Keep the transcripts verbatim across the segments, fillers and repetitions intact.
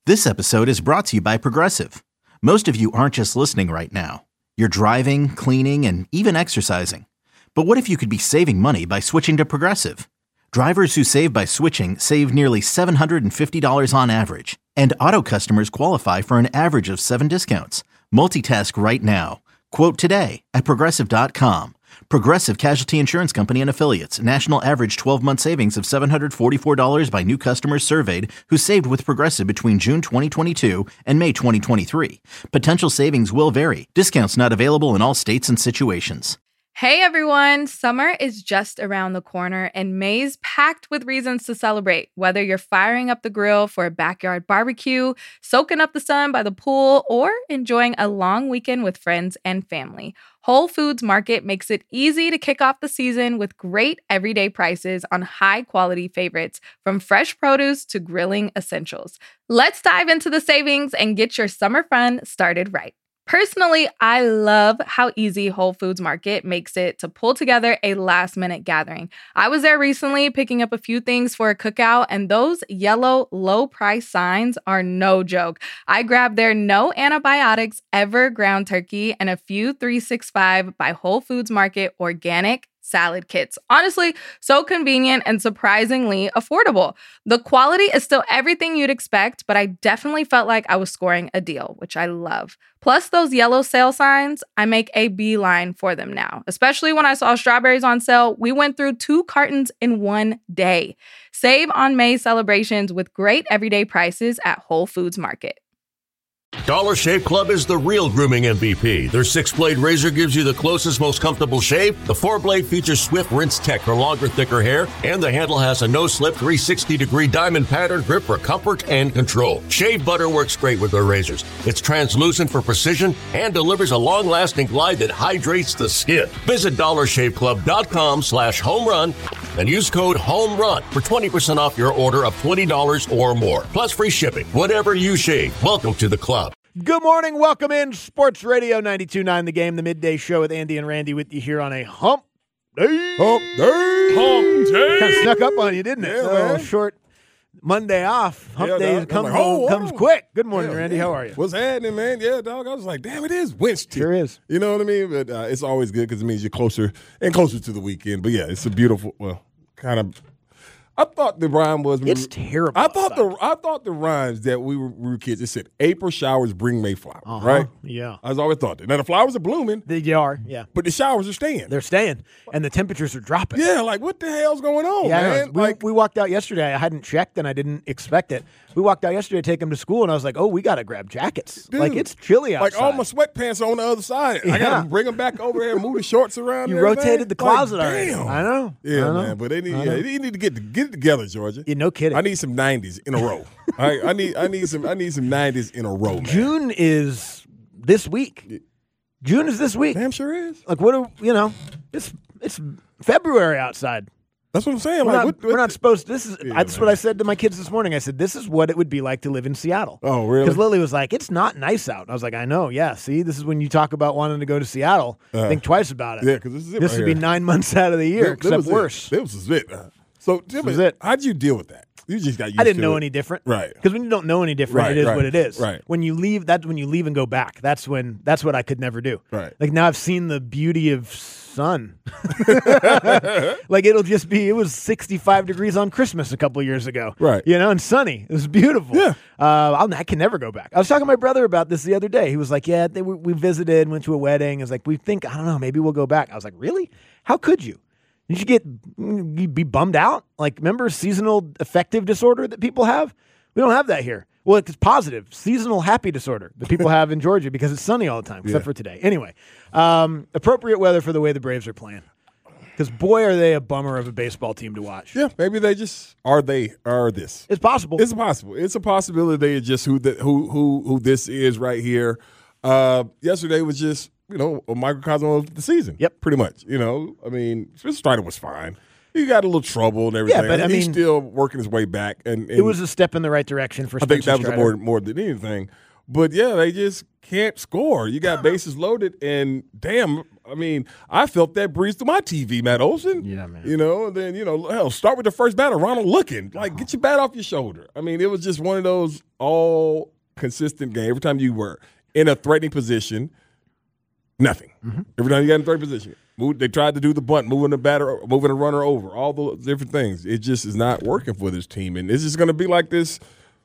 This episode is brought to you by Progressive. Most of you aren't just listening right now. You're driving, cleaning, and even exercising. But what if you could be saving money by switching to Progressive? Drivers who save by switching save nearly seven hundred fifty dollars on average. And auto customers qualify for an average of seven discounts. Multitask right now. Quote today at Progressive dot com. Progressive Casualty Insurance Company and Affiliates. National average twelve-month savings of seven hundred forty-four dollars by new customers surveyed who saved with Progressive between June twenty twenty-two and May twenty twenty-three. Potential savings will vary. Discounts not available in all states and situations. Hey everyone, summer is just around the corner and May's packed with reasons to celebrate. Whether you're firing up the grill for a backyard barbecue, soaking up the sun by the pool, or enjoying a long weekend with friends and family, Whole Foods Market makes it easy to kick off the season with great everyday prices on high-quality favorites, from fresh produce to grilling essentials. Let's dive into the savings and get your summer fun started right. Personally, I love how easy Whole Foods Market makes it to pull together a last-minute gathering. I was there recently picking up a few things for a cookout, and those yellow low-price signs are no joke. I grabbed their no antibiotics ever ground turkey and a few three sixty-five by Whole Foods Market organic salad kits. Honestly, so convenient and surprisingly affordable. The quality is still everything you'd expect, but I definitely felt like I was scoring a deal, which I love. Plus those yellow sale signs, I make a beeline for them now. Especially when I saw strawberries on sale, we went through two cartons in one day. Save on May celebrations with great everyday prices at Whole Foods Market. Dollar Shave Club is the real grooming M V P. Their six-blade razor gives you the closest, most comfortable shave. The four-blade features swift rinse tech for longer, thicker hair. And the handle has a no-slip three hundred sixty degree diamond pattern grip for comfort and control. Shave butter works great with their razors. It's translucent for precision and delivers a long-lasting glide that hydrates the skin. Visit dollar shave club dot com slash home run and use code HOMERUN for twenty percent off your order of twenty dollars or more. Plus free shipping. Whatever you shave, welcome to the club. Good morning. Welcome in. Sports Radio ninety-two point nine The Game, the midday show with Andy and Randy with you here on a hump day. Hump day. Hump day. Kind of snuck up on you, didn't it? Yeah, a man. short Monday off. Hump Yeah, day dog. comes, I'm like, oh, comes oh. quick. Good morning, Yeah, Randy. yeah. How are you? What's happening, man? Yeah, dog. I was like, damn, it is Wednesday. Sure is. You know what I mean? But uh, it's always good because it means you're closer and closer to the weekend. But yeah, it's a beautiful, well, kind of. I thought the rhyme was. It's terrible I thought outside. the I thought the rhymes that we were, we were kids. It said April showers bring May flowers, Uh-huh. right? Yeah. I was always thought that. Now the flowers are blooming, They are, yeah. but the showers are staying. They're staying, and the temperatures are dropping. yeah, like what the hell's going on, Yeah, I know. man? we, like we walked out yesterday. I hadn't checked, and I didn't expect it. We walked out yesterday to take him to school, and I was like, oh, we got to grab jackets. Dude, like, it's chilly outside. like all my sweatpants are on the other side. I Yeah. gotta bring them back over here and move the shorts around. You and everything. rotated the closet like, already. Damn. I know. Yeah, I know. man. But they need, I yeah, know. they need to get get it together, Georgia. Yeah, no kidding. I need some nineties in a row. I, I need I need some I need some nineties in a row, man. June is this week. June is this week. Damn sure is. Like, what are, you know, it's it's February outside. That's what I'm saying. We're, like, not, what, we're what not the- supposed to. This is Yeah, that's man. what I said to my kids this morning. I said, this is what it would be like to live in Seattle. Oh, really? Because Lily was like, it's not nice out. And I was like, I know. Yeah, see, this is when you talk about wanting to go to Seattle. Uh-huh. Think twice about it. Yeah, because this is it. This right would be here. nine months out of the year, That- that except was it. worse. This was it. Uh, So, tell was me, it. how'd you deal with that? You just got used I didn't to know it. any different. Right. Because when you don't know any different, Right, it is right, what it is. right. When you leave, that's when you leave and go back. That's when that's what I could never do. Right. Like now I've seen the beauty of sun. Like it'll just be, it was sixty-five degrees on Christmas a couple of years ago. Right. You know, and sunny. It was beautiful. Yeah. Uh, I'll, I can never go back. I was talking to my brother about this the other day. He was like, yeah, they, we, we visited, went to a wedding. I was like, we think, I don't know, maybe we'll go back. I was like, really? How could you? Did you get you be bummed out? Like, remember seasonal affective disorder that people have? We don't have that here. Well, it's positive. Seasonal happy disorder that people have in Georgia because it's sunny all the time, except Yeah. for today. Anyway, um, appropriate weather for the way the Braves are playing. Because, boy, are they a bummer of a baseball team to watch. Yeah, maybe they just are they are this. It's possible. It's possible. It's a possibility they are just who the, who who who this is right here. Uh, yesterday was just you know a microcosm of the season. Yep. pretty much. You know, I mean, Spencer Strider was fine. He got a little trouble and everything. Yeah, but, I he's mean, still working his way back. And, and it was a step in the right direction for I think Spencer that was Strider. more more than anything. But yeah, they just can't score. You got bases loaded, and damn, I mean, I felt that breeze through my T V, Matt Olson. Yeah, man. You know, and then, you know, hell, start with the first batter, Ronald looking. Like, get your bat off your shoulder. I mean, it was just one of those all consistent games. Every time you were in a threatening position, nothing. Mm-hmm. Every time you got in a threatening position, move, they tried to do the bunt, moving the batter, moving the runner over, all those different things. It just is not working for this team. And it's just going to be like this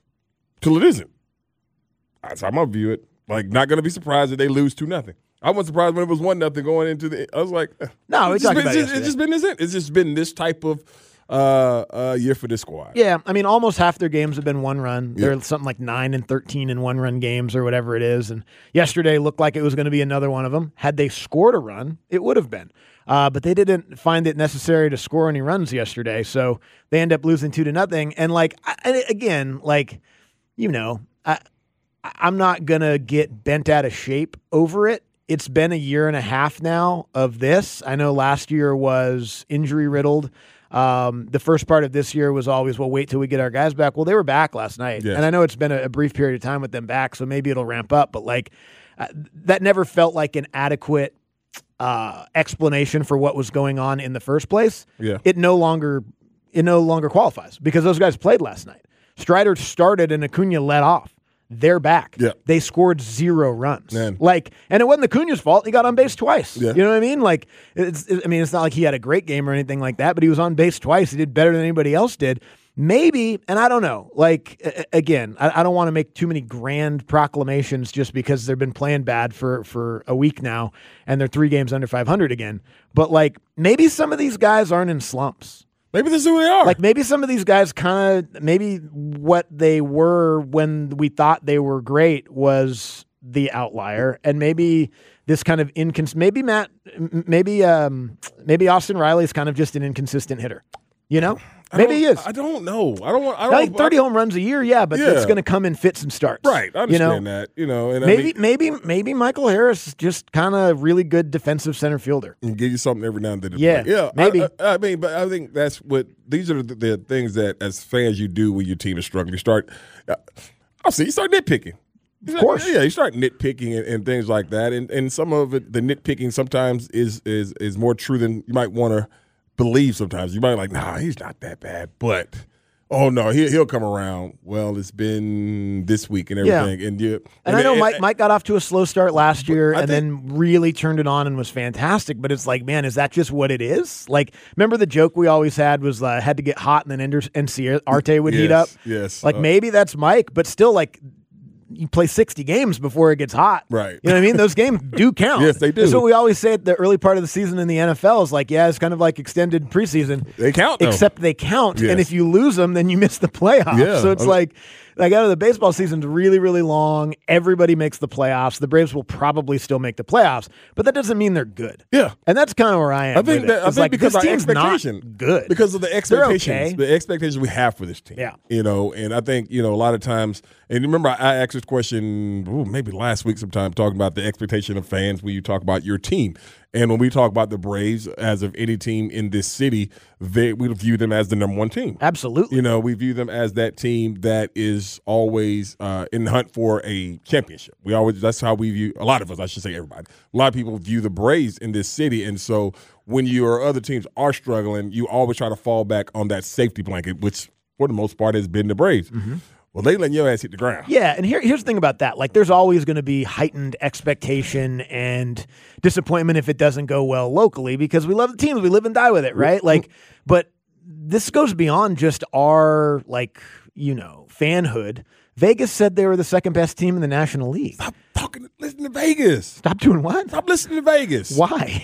till it isn't. That's how I'm going to view it. Like, not going to be surprised if they lose two nothing. I wasn't surprised when it was one nothing going into the. I was like, no, it's, just been, about it's, just, it's just been this. It's just been this type of uh, uh, year for this squad. Yeah, I mean, almost half their games have been one run. Yeah. They're something like nine and thirteen in one run games or whatever it is. And yesterday looked like it was going to be another one of them. Had they scored a run, it would have been. Uh, but they didn't find it necessary to score any runs yesterday, so they end up losing two to nothing. And like I, again, like you know, I, I'm not gonna get bent out of shape over it. It's been a year and a half now of this. I know last year was injury riddled. Um, the first part of this year was always, well, wait till we get our guys back. Well, they were back last night. Yes. And I know it's been a, a brief period of time with them back, so maybe it'll ramp up. But like uh, that never felt like an adequate uh, explanation for what was going on in the first place. Yeah. It no longer it no longer qualifies because those guys played last night. Strider started and Acuna let off. They're back. Yeah. They scored zero runs. Man. Like, and it wasn't Acuna's fault. He got on base twice. Yeah. You know what I mean? Like, it's, it, I mean, it's not like he had a great game or anything like that, but he was on base twice. He did better than anybody else did. Maybe, and I don't know. Like, a- again, I, I don't want to make too many grand proclamations just because they've been playing bad for for a week now, and they're three games under five hundred again. But like, maybe some of these guys aren't in slumps. Maybe this is who they are. Like maybe some of these guys kind of maybe what they were when we thought they were great was the outlier, and maybe this kind of incons. Maybe Matt, maybe um, maybe Austin Riley is kind of just an inconsistent hitter. You know, I maybe he is. I don't know. I don't want. I don't. Like thirty home runs a year, yeah, but Yeah. it's going to come in fits and starts. Right. I understand you know? that. You know, and Maybe, I mean, maybe, maybe Michael Harris is just kind of really good defensive center fielder. and give you something every now and then. To Yeah, play. yeah, maybe. I, I, I mean, but I think that's what these are the, the things that as fans you do when your team is struggling. You start, uh, I'll see, you start nitpicking. Of course, yeah, you start nitpicking and, and things like that, and and some of it, the nitpicking sometimes is is is more true than you might want to believe. Sometimes you might be like, nah, he's not that bad, but. Oh no, he he'll come around. Well, it's been this week and everything, Yeah. and you. And, and I know and- Mike Mike got off to a slow start last year I and think- then really turned it on and was fantastic. But it's like, man, is that just what it is? Like, remember the joke we always had was uh, had to get hot and then Ender- N C Arte would heat up? Yes, yes. Like Uh, maybe that's Mike, but still, like you play sixty games before it gets hot. Right. You know what I mean? Those games do count. Yes, they do. That's what we always say at the early part of the season in the N F L is like, yeah, it's kind of like extended preseason. They count, though. Except they count. Yes. And if you lose them, then you miss the playoffs. Yeah. So it's like, like out of the baseball season's really, really long. Everybody makes the playoffs. The Braves will probably still make the playoffs, but that doesn't mean they're good. Yeah. And that's kind of where I am. I think with that it. I It's think like, because this our team's not expectation, good. because of the They're expectations, okay. the expectations we have for this team. Yeah. you know, and I think you know a lot of times. And remember, I asked this question ooh, maybe last week sometime, talking about the expectation of fans when you talk about your team. And when we talk about the Braves, as of any team in this city, they we view them as the number one team. Absolutely. You know, we view them as that team that is always uh, in the hunt for a championship. We always that's how we view a lot of us. I should say everybody. A lot of people view the Braves in this city, and so when your other teams are struggling, you always try to fall back on that safety blanket, which for the most part has been the Braves. Mm-hmm. Well, they letting your ass hit the ground. Yeah, and here, here's the thing about that. Like, there's always going to be heightened expectation and disappointment if it doesn't go well locally because we love the teams. We live and die with it, right? Like, but this goes beyond just our, like, you know, fanhood. Vegas said they were the second best team in the National League. Stop talking. Listen to Vegas. Stop doing what? Stop listening to Vegas. Why?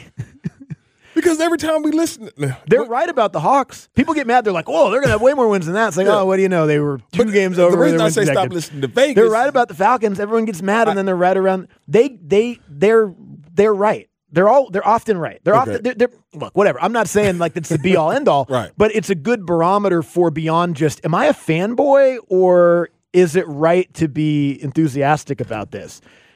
Because every time we listen, They're right about the Hawks. People get mad. They're like, "Oh, they're gonna have way more wins than that." It's like, Yeah. "Oh, what do you know? They were two But games the over." reason their I wins say stop projected. listening to Vegas, They're right about the Falcons. Everyone gets mad, and then they're right around. They, they, they're, they're right. They're all. They're often right. They're Okay. often. They're, they're look. Whatever. I'm not saying like it's the be all end all. Right. But it's a good barometer for beyond just. Am I a fanboy or is it right to be enthusiastic about this?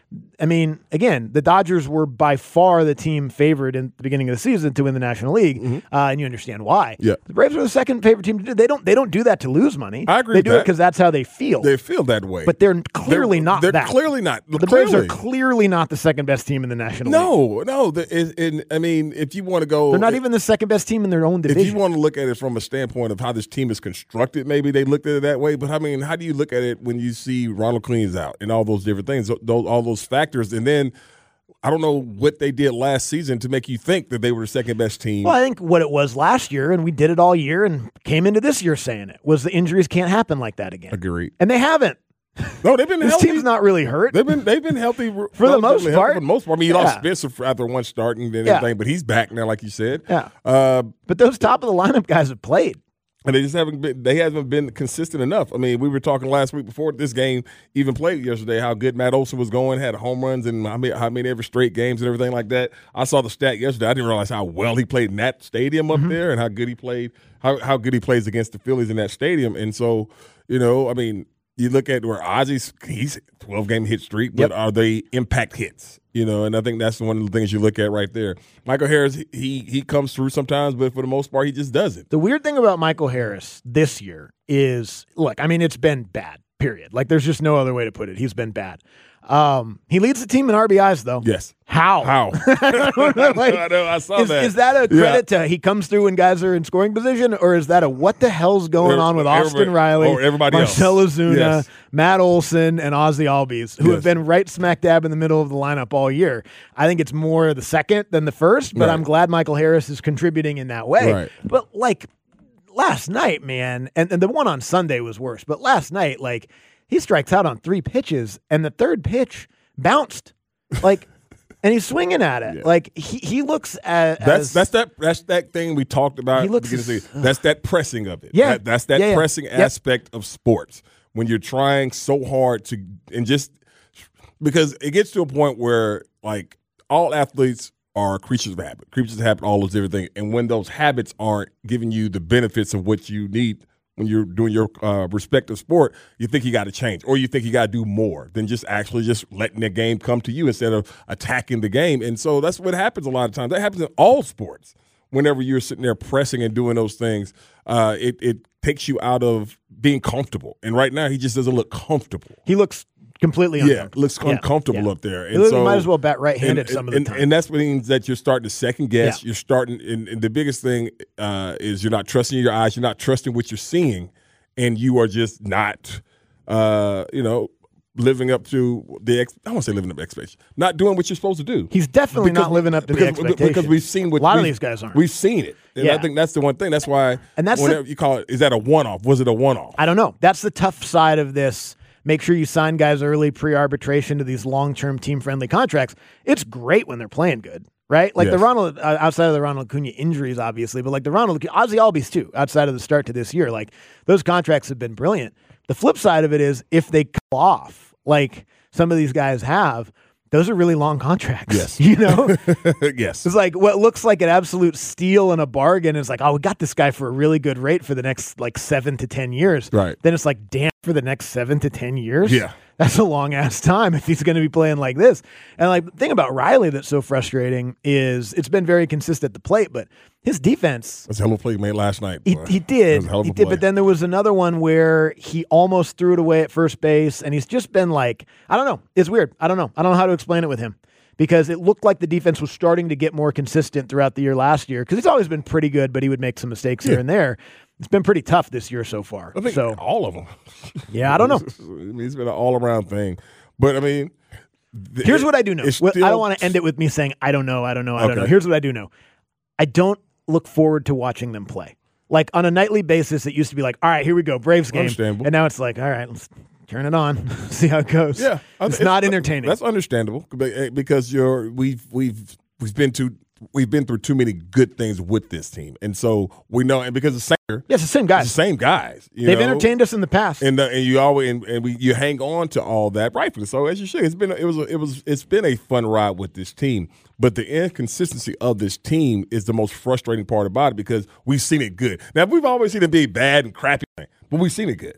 I mean, again, the Dodgers were by far the team favored in the beginning of the season to win the National League, mm-hmm. uh, and you understand why. Yeah. The Braves are the second favorite team to do. They don't. They don't do that to lose money. I agree. They with do that. it because that's how they feel. They feel that way, but they're clearly they're, not. They're that. clearly not. The clearly. Braves are clearly not the second best team in the National no, League. No, no. The, in, I mean, if you want to go, they're not even the second best team in their own division. If you want to look at it from a standpoint of how this team is constructed, maybe they looked at it that way. But I mean, how do you look at it when you see Ronald Acuna out and all those different things, those all those factors, and then I don't know what they did last season to make you think that they were the second best team. Well, I think what it was last year, and we did it all year and came into this year saying it, was the injuries can't happen like that again. Agreed. And they haven't. No, they've been this healthy. team's not really hurt. They've been they've been healthy for the most part. For the most part, I mean, you yeah. lost Spencer after one start and then yeah. everything, but he's back now, like you said. Yeah. Uh, but those top of the lineup guys have played. And they just haven't been. They haven't been consistent enough. I mean, we were talking last week before this game even played yesterday how good Matt Olson was going, had home runs and how many, how many every straight games and everything like that. I saw the stat yesterday. I didn't realize how well he played in that stadium up mm-hmm. there and how good he played, how how good he plays against the Phillies in that stadium. And so, you know, I mean, you look at where Ozzy's he's twelve game hit streak, but yep. are they impact hits? You know, and I think that's one of the things you look at right there. Michael Harris, he he comes through sometimes, but for the most part, he just doesn't. The weird thing about Michael Harris this year is, look, I mean, it's been bad, period. Like, there's just no other way to put it. He's been bad. Um, he leads the team in R B Is, though. Yes. How? How? I don't know. Like, I know. I saw is, that. Is that a credit yeah. to he comes through when guys are in scoring position, or is that a what the hell's going on with Austin Riley, or everybody Marcell else. Ozuna, yes. Matt Olson, and Ozzy Albies, who yes. have been right smack dab in the middle of the lineup all year? I think it's more the second than the first, but right. I'm glad Michael Harris is contributing in that way. Right. But, like, last night, man, and, and the one on Sunday was worse, but last night, like, he strikes out on three pitches, and the third pitch bounced, like, and he's swinging at it. Yeah. Like he, he looks at that's as, that's that that's that thing we talked about. He looks as, that's that pressing of it. Yeah, that, that's that yeah, yeah. pressing yep. aspect of sports when you're trying so hard to and just because it gets to a point where like all athletes are creatures of habit, creatures of habit, all those different things, and when those habits aren't giving you the benefits of what you need. When you're doing your uh, respective sport, you think you got to change or you think you got to do more than just actually just letting the game come to you instead of attacking the game. And so that's what happens a lot of times. That happens in all sports. Whenever you're sitting there pressing and doing those things, uh, it, it takes you out of being comfortable. And right now, he just doesn't look comfortable. He looks completely uncomfortable. Yeah, looks yeah. uncomfortable yeah. up there. And so, might as well bat right-handed and, some of and, the time. And that's what means that you're starting to second guess. Yeah. You're starting, and, and the biggest thing uh, is you're not trusting your eyes. You're not trusting what you're seeing, and you are just not, uh, you know, living up to the. Ex- I won't say living up to expectations. Not doing what you're supposed to do. He's definitely because, not living up to because, the expectations. Because we've seen what a lot we, of these guys aren't. We've seen it, and yeah. I think that's the one thing. That's why. And that's whenever the, you call it. Is that a one-off? Was it a one-off? I don't know. That's the tough side of this. Make sure you sign guys early, pre-arbitration to these long-term team-friendly contracts. It's great when they're playing good, right? Like yes. the Ronald, uh, outside of the Ronald Acuna injuries, obviously, but like the Ronald, Ozzy Albies too, outside of the start to this year, like those contracts have been brilliant. The flip side of it is if they call off, like some of these guys have, those are really long contracts. Yes. You know? Yes. It's like what looks like an absolute steal and a bargain is like, oh, we got this guy for a really good rate for the next like seven to ten years. Right. Then it's like, damn, for the next seven to ten years? Yeah. That's a long ass time if he's going to be playing like this. And like the thing about Riley that's so frustrating is it's been very consistent at the plate, but his defense. That's a hell of a play he made last night. He, he did. He did. But then there was another one where he almost threw it away at first base, and he's just been like, I don't know. It's weird. I don't know. I don't know how to explain it with him because it looked like the defense was starting to get more consistent throughout the year last year because he's always been pretty good, but he would make some mistakes yeah. here and there. It's been pretty tough this year so far. I think so, all of them. Yeah, I don't know. I mean, it's been an all-around thing. But, I mean. Th- Here's what I do know. Still, I don't want to end it with me saying, I don't know, I don't know, I okay. don't know. Here's what I do know. I don't look forward to watching them play. Like, on a nightly basis, it used to be like, all right, here we go, Braves game. And now it's like, all right, let's turn it on, see how it goes. Yeah. It's, it's not entertaining. That's understandable because you're we've we've we've been to We've been through too many good things with this team, and so we know. And because the same, yeah, it's the same guys, it's the same guys. You They've know? entertained us in the past, and uh, and you always and, and we you hang on to all that rightfully so as you should. It's been it was it was it's been a fun ride with this team, but the inconsistency of this team is the most frustrating part about it because we've seen it good. Now we've always seen it be bad and crappy, but we've seen it good. Yeah.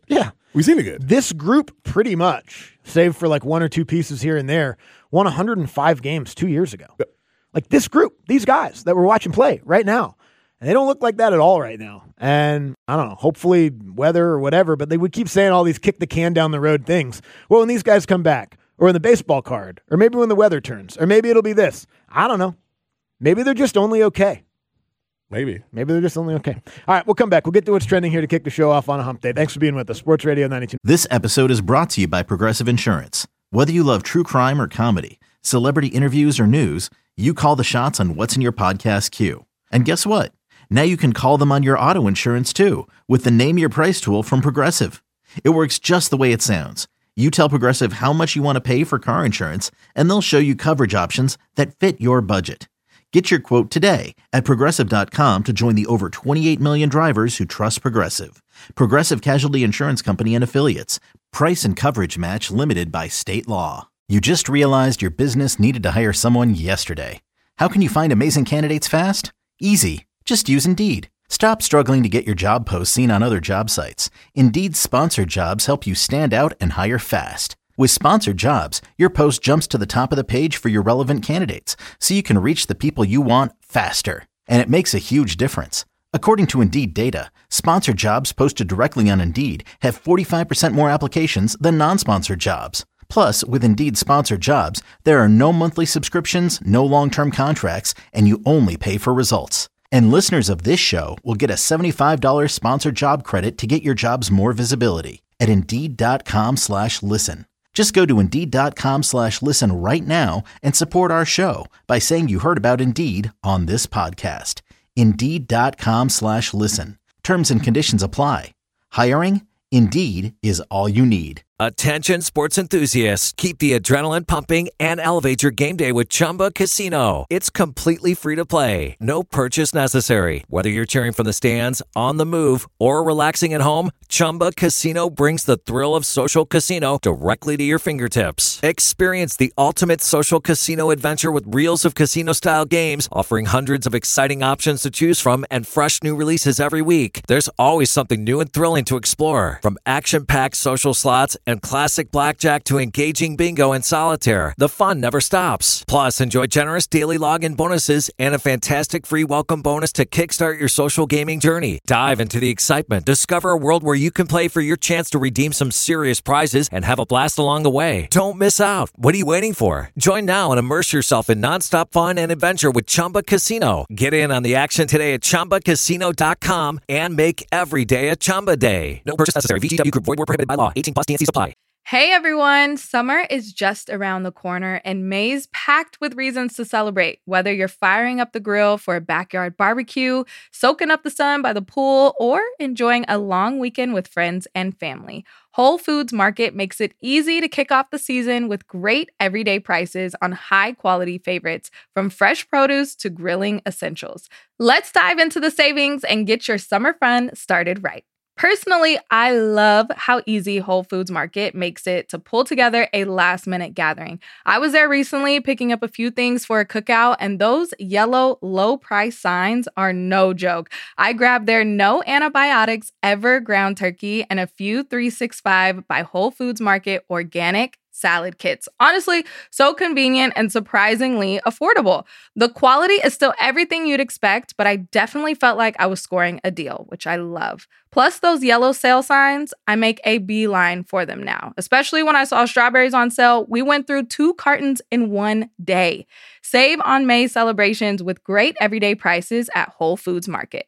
We've seen it good. This group pretty much, save for like one or two pieces here and there, won one hundred five games two years ago. Yep. Like this group, these guys that we're watching play right now. And they don't look like that at all right now. And I don't know, hopefully weather or whatever, but they would keep saying all these kick the can down the road things. Well, when these guys come back, or in the baseball card, or maybe when the weather turns, or maybe it'll be this. I don't know. Maybe they're just only okay. Maybe. Maybe they're just only okay. All right, we'll come back. We'll get to what's trending here to kick the show off on a hump day. Thanks for being with us. Sports Radio ninety-two. This episode is brought to you by Progressive Insurance. Whether you love true crime or comedy, celebrity interviews or news, you call the shots on what's in your podcast queue. And guess what? Now you can call them on your auto insurance too with the Name Your Price tool from Progressive. It works just the way it sounds. You tell Progressive how much you want to pay for car insurance, and they'll show you coverage options that fit your budget. Get your quote today at Progressive dot com to join the over twenty-eight million drivers who trust Progressive. Progressive Casualty Insurance Company and Affiliates. Price and coverage match limited by state law. You just realized your business needed to hire someone yesterday. How can you find amazing candidates fast? Easy. Just use Indeed. Stop struggling to get your job posts seen on other job sites. Indeed's sponsored jobs help you stand out and hire fast. With sponsored jobs, your post jumps to the top of the page for your relevant candidates, so you can reach the people you want faster. And it makes a huge difference. According to Indeed data, sponsored jobs posted directly on Indeed have forty-five percent more applications than non-sponsored jobs. Plus, with Indeed sponsored jobs, there are no monthly subscriptions, no long-term contracts, and you only pay for results. And listeners of this show will get a seventy-five dollars sponsored job credit to get your jobs more visibility at Indeed.com slash listen. Just go to Indeed.com slash listen right now and support our show by saying you heard about Indeed on this podcast. Indeed.com slash listen. Terms and conditions apply. Hiring? Indeed is all you need. Attention sports enthusiasts, keep the adrenaline pumping and elevate your game day with Chumba Casino. It's completely free to play, no purchase necessary. Whether you're cheering from the stands, on the move, or relaxing at home, Chumba Casino brings the thrill of social casino directly to your fingertips. Experience the ultimate social casino adventure with reels of casino-style games, offering hundreds of exciting options to choose from and fresh new releases every week. There's always something new and thrilling to explore, from action-packed social slots and classic blackjack to engaging bingo and solitaire. The fun never stops. Plus, enjoy generous daily login bonuses and a fantastic free welcome bonus to kickstart your social gaming journey. Dive into the excitement. Discover a world where you can play for your chance to redeem some serious prizes and have a blast along the way. Don't miss out. What are you waiting for? Join now and immerse yourself in nonstop fun and adventure with Chumba Casino. Get in on the action today at Chumba Casino dot com and make every day a Chumba day. No purchase necessary. V G W Group. Void where prohibited by law. eighteen plus. T N C supply. Hey everyone, summer is just around the corner and May's packed with reasons to celebrate. Whether you're firing up the grill for a backyard barbecue, soaking up the sun by the pool, or enjoying a long weekend with friends and family, Whole Foods Market makes it easy to kick off the season with great everyday prices on high-quality favorites, from fresh produce to grilling essentials. Let's dive into the savings and get your summer fun started right. Personally, I love how easy Whole Foods Market makes it to pull together a last-minute gathering. I was there recently picking up a few things for a cookout, and those yellow low-price signs are no joke. I grabbed their no antibiotics ever ground turkey and a few three sixty-five by Whole Foods Market organic salad kits. Honestly, so convenient and surprisingly affordable. The quality is still everything you'd expect, but I definitely felt like I was scoring a deal, which I love. Plus those yellow sale signs, I make a beeline for them now. Especially when I saw strawberries on sale, we went through two cartons in one day. Save on May celebrations with great everyday prices at Whole Foods Market.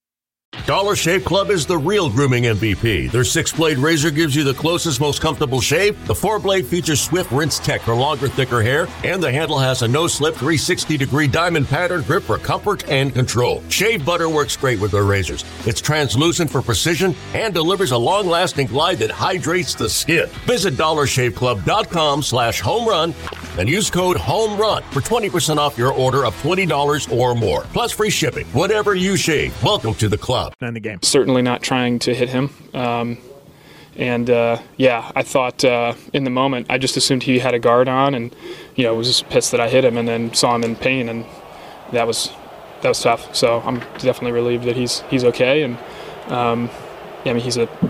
Dollar Shave Club is the real grooming M V P. Their six-blade razor gives you the closest, most comfortable shave. The four-blade features Swift Rinse Tech for longer, thicker hair. And the handle has a no-slip three sixty degree diamond pattern grip for comfort and control. Shave butter works great with their razors. It's translucent for precision and delivers a long-lasting glide that hydrates the skin. Visit dollar shave club dot com slash home run and use code HOMERUN for twenty percent off your order of twenty dollars or more. Plus free shipping. Whatever you shave, welcome to the club. In the game. Certainly not trying to hit him. Um, and, uh, yeah, I thought uh, in the moment, I just assumed he had a guard on and, you know, was just pissed that I hit him and then saw him in pain. And that was that was tough. So I'm definitely relieved that he's he's okay. And, um, yeah, I mean, he's a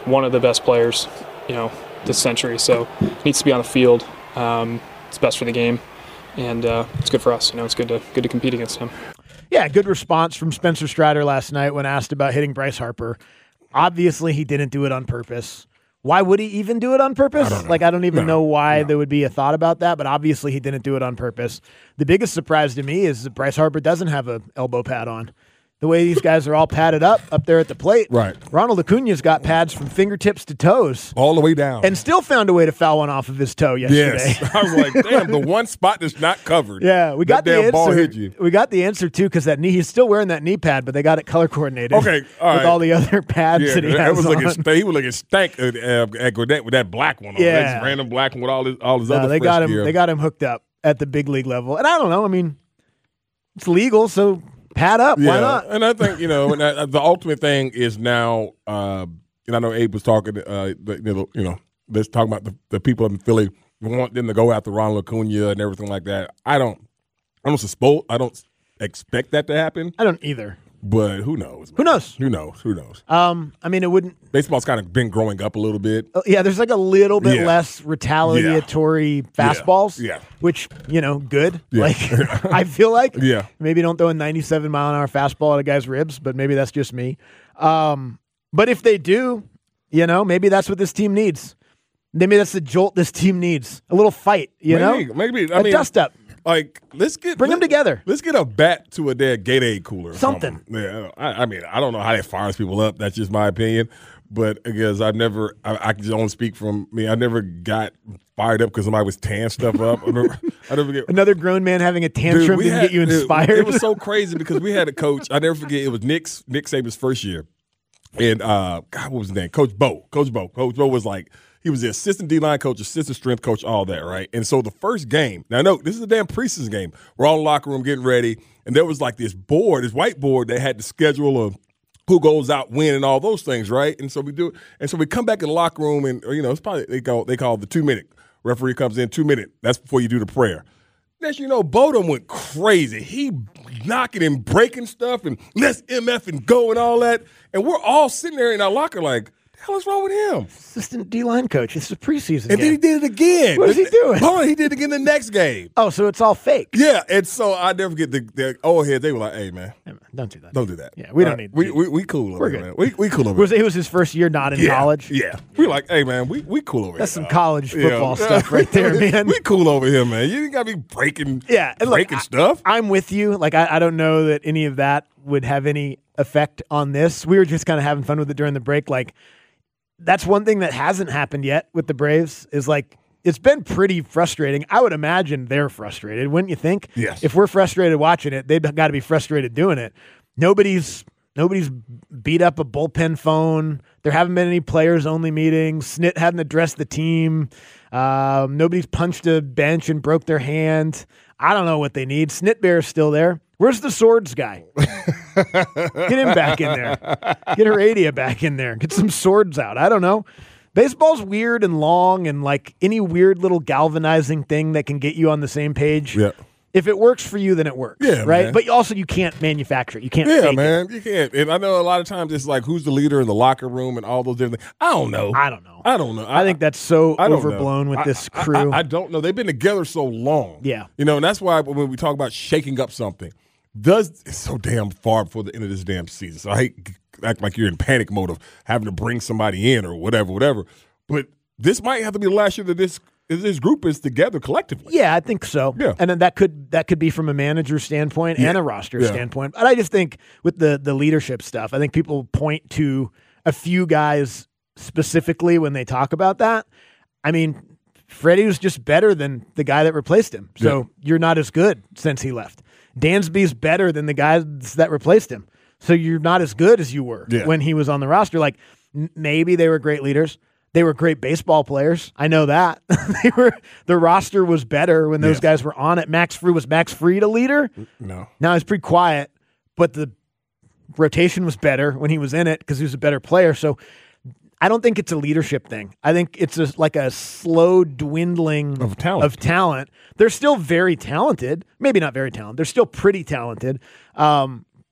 one of the best players, you know, this century. So needs to be on the field. Um, it's best for the game, and uh, it's good for us. You know, it's good to good to compete against him. Yeah, good response from Spencer Strider last night when asked about hitting Bryce Harper. Obviously, he didn't do it on purpose. Why would he even do it on purpose? I like, I don't even no, know why no. there would be a thought about that, but obviously he didn't do it on purpose. The biggest surprise to me is that Bryce Harper doesn't have an elbow pad on. The way these guys are all padded up up there at the plate. Right. Ronald Acuna's got pads from fingertips to toes. All the way down. And still found a way to foul one off of his toe yesterday. Yes. I was like, damn, the one spot that's not covered. Yeah, we got that the damn answer. Ball hit you. We got the answer, too, because that knee, he's still wearing that knee pad, but they got it color coordinated. Okay, all with right. all the other pads yeah, that he that has was on. looking st- he was looking stank at, uh, at Gwinnett with that black one on. Yeah. That random black one with all his, all his no, other they fresh got him. gear. They got him hooked up at the big league level. And I don't know. I mean, it's legal, so pad up. Yeah. Why not? And I think, you know, and I, the ultimate thing is now, uh, and I know Abe was talking, uh, you know, you know, let's talk about the, the people in Philly who want them to go after Ronald Acuna and everything like that. I don't, I don't suppose, I don't expect that to happen. I don't either. But who knows? Man. Who knows? Who knows? Who knows? Um, I mean, it wouldn't. Baseball's kind of been growing up a little bit. Uh, yeah, there's like a little bit Yeah. less retaliatory Yeah. fastballs. Yeah. Which, you know, good. Yeah. Like, I feel like. Yeah. Maybe don't throw a ninety-seven mile an hour fastball at a guy's ribs, but maybe that's just me. Um, but if they do, you know, maybe that's what this team needs. Maybe that's the jolt this team needs. A little fight, you maybe, know? Maybe. I a mean, dust up. Like, let's get Bring let, them together. Let's get a bat to a dead Gatorade cooler. Or something. something. Yeah, I, I mean, I don't know how that fires people up. That's just my opinion. But because I've never, I, I can only speak from me. I never got fired up because somebody was tearing stuff up. I never, I never get Another grown man having a tantrum Dude, we didn't had- get you inspired. It, it was so crazy because we had a coach. I never forget. It was Nick's Nick Saban's first year, and uh, God, what was his name? Coach Bo. Coach Bo. Coach Bo was like. He was the assistant D-line coach, assistant strength coach, all that, right? And so the first game, now, no, this is a damn preseason game. We're all in the locker room getting ready, and there was like this board, this whiteboard that had the schedule of who goes out when and all those things, right? And so we do, and so we come back in the locker room, and or, you know, it's probably they call they call it the two minute. Referee comes in two minute. That's before you do the prayer. Next, you know, Bodum went crazy. He knocking and breaking stuff, and let's M F and go and all that, and we're all sitting there in our locker like. The hell is wrong with him? Assistant D-line coach. It's a preseason And game. then he did it again. What is he doing? Hold on, he did it again the next game. Oh, so it's all fake. Yeah, and so I never get the, the old heads. They were like, "Hey, man, Don't do that. don't do that. Yeah, we don't Uh, need We to. we we cool over We're here, good. man. We we cool over Was here. it was his first year not in yeah, college? Yeah, we like, hey, man, we we cool over That's here. some dog. college football Yeah. stuff right there, man. We cool over here, man. You ain't gotta be breaking, Yeah, and look, breaking I- stuff. I'm with you. Like, I, I don't know that any of that would have any effect on this. We were just kind of having fun with it during the break. Like, that's one thing that hasn't happened yet with the Braves is like, it's been pretty frustrating. I would imagine they're frustrated, wouldn't you think? Yes. If we're frustrated watching it, they've got to be frustrated doing it. Nobody's nobody's beat up a bullpen phone. There haven't been any players-only meetings. Snit hadn't addressed the team. Um, nobody's punched a bench and broke their hand. I don't know what they need. Snit Bear's still there. Where's the swords guy? Get him back in there. Get Heredia back in there. Get some swords out. I don't know. Baseball's weird and long, and like any weird little galvanizing thing that can get you on the same page. Yeah. If it works for you, then it works. Yeah, right. man. But also, you can't manufacture it. You can't. Yeah, fake man, you can't. And I know a lot of times it's like who's the leader in the locker room and all those different things. I don't know. It. I don't know. I don't know. I think that's so I don't overblown know. with I- this I- crew. I, I don't know. They've been together so long. Yeah. You know, and that's why when we talk about shaking up something, does it's so damn far before the end of this damn season. So I hate act like you're in panic mode of having to bring somebody in or whatever, whatever. But this might have to be the last year that this this group is together collectively. Yeah, I think so. Yeah. And then that could that could be from a manager standpoint and Yeah. a roster Yeah. standpoint. But I just think with the the leadership stuff, I think people point to a few guys specifically when they talk about that. I mean, Freddie was just better than the guy that replaced him. So Yeah. you're not as good since he left. Dansby's better than the guys that replaced him. So you're not as good as you were Yeah. when he was on the roster. Like n- maybe they were great leaders. They were great baseball players. I know that. they were the roster was better when those Yes. guys were on it. Max Fried was Max Fried a leader? No. Now he's pretty quiet, but the rotation was better when he was in it because he was a better player. So I don't think it's a leadership thing. I think it's a, like a slow dwindling Of talent. Of talent. They're still very talented. Maybe not very talented. They're still pretty talented. Um,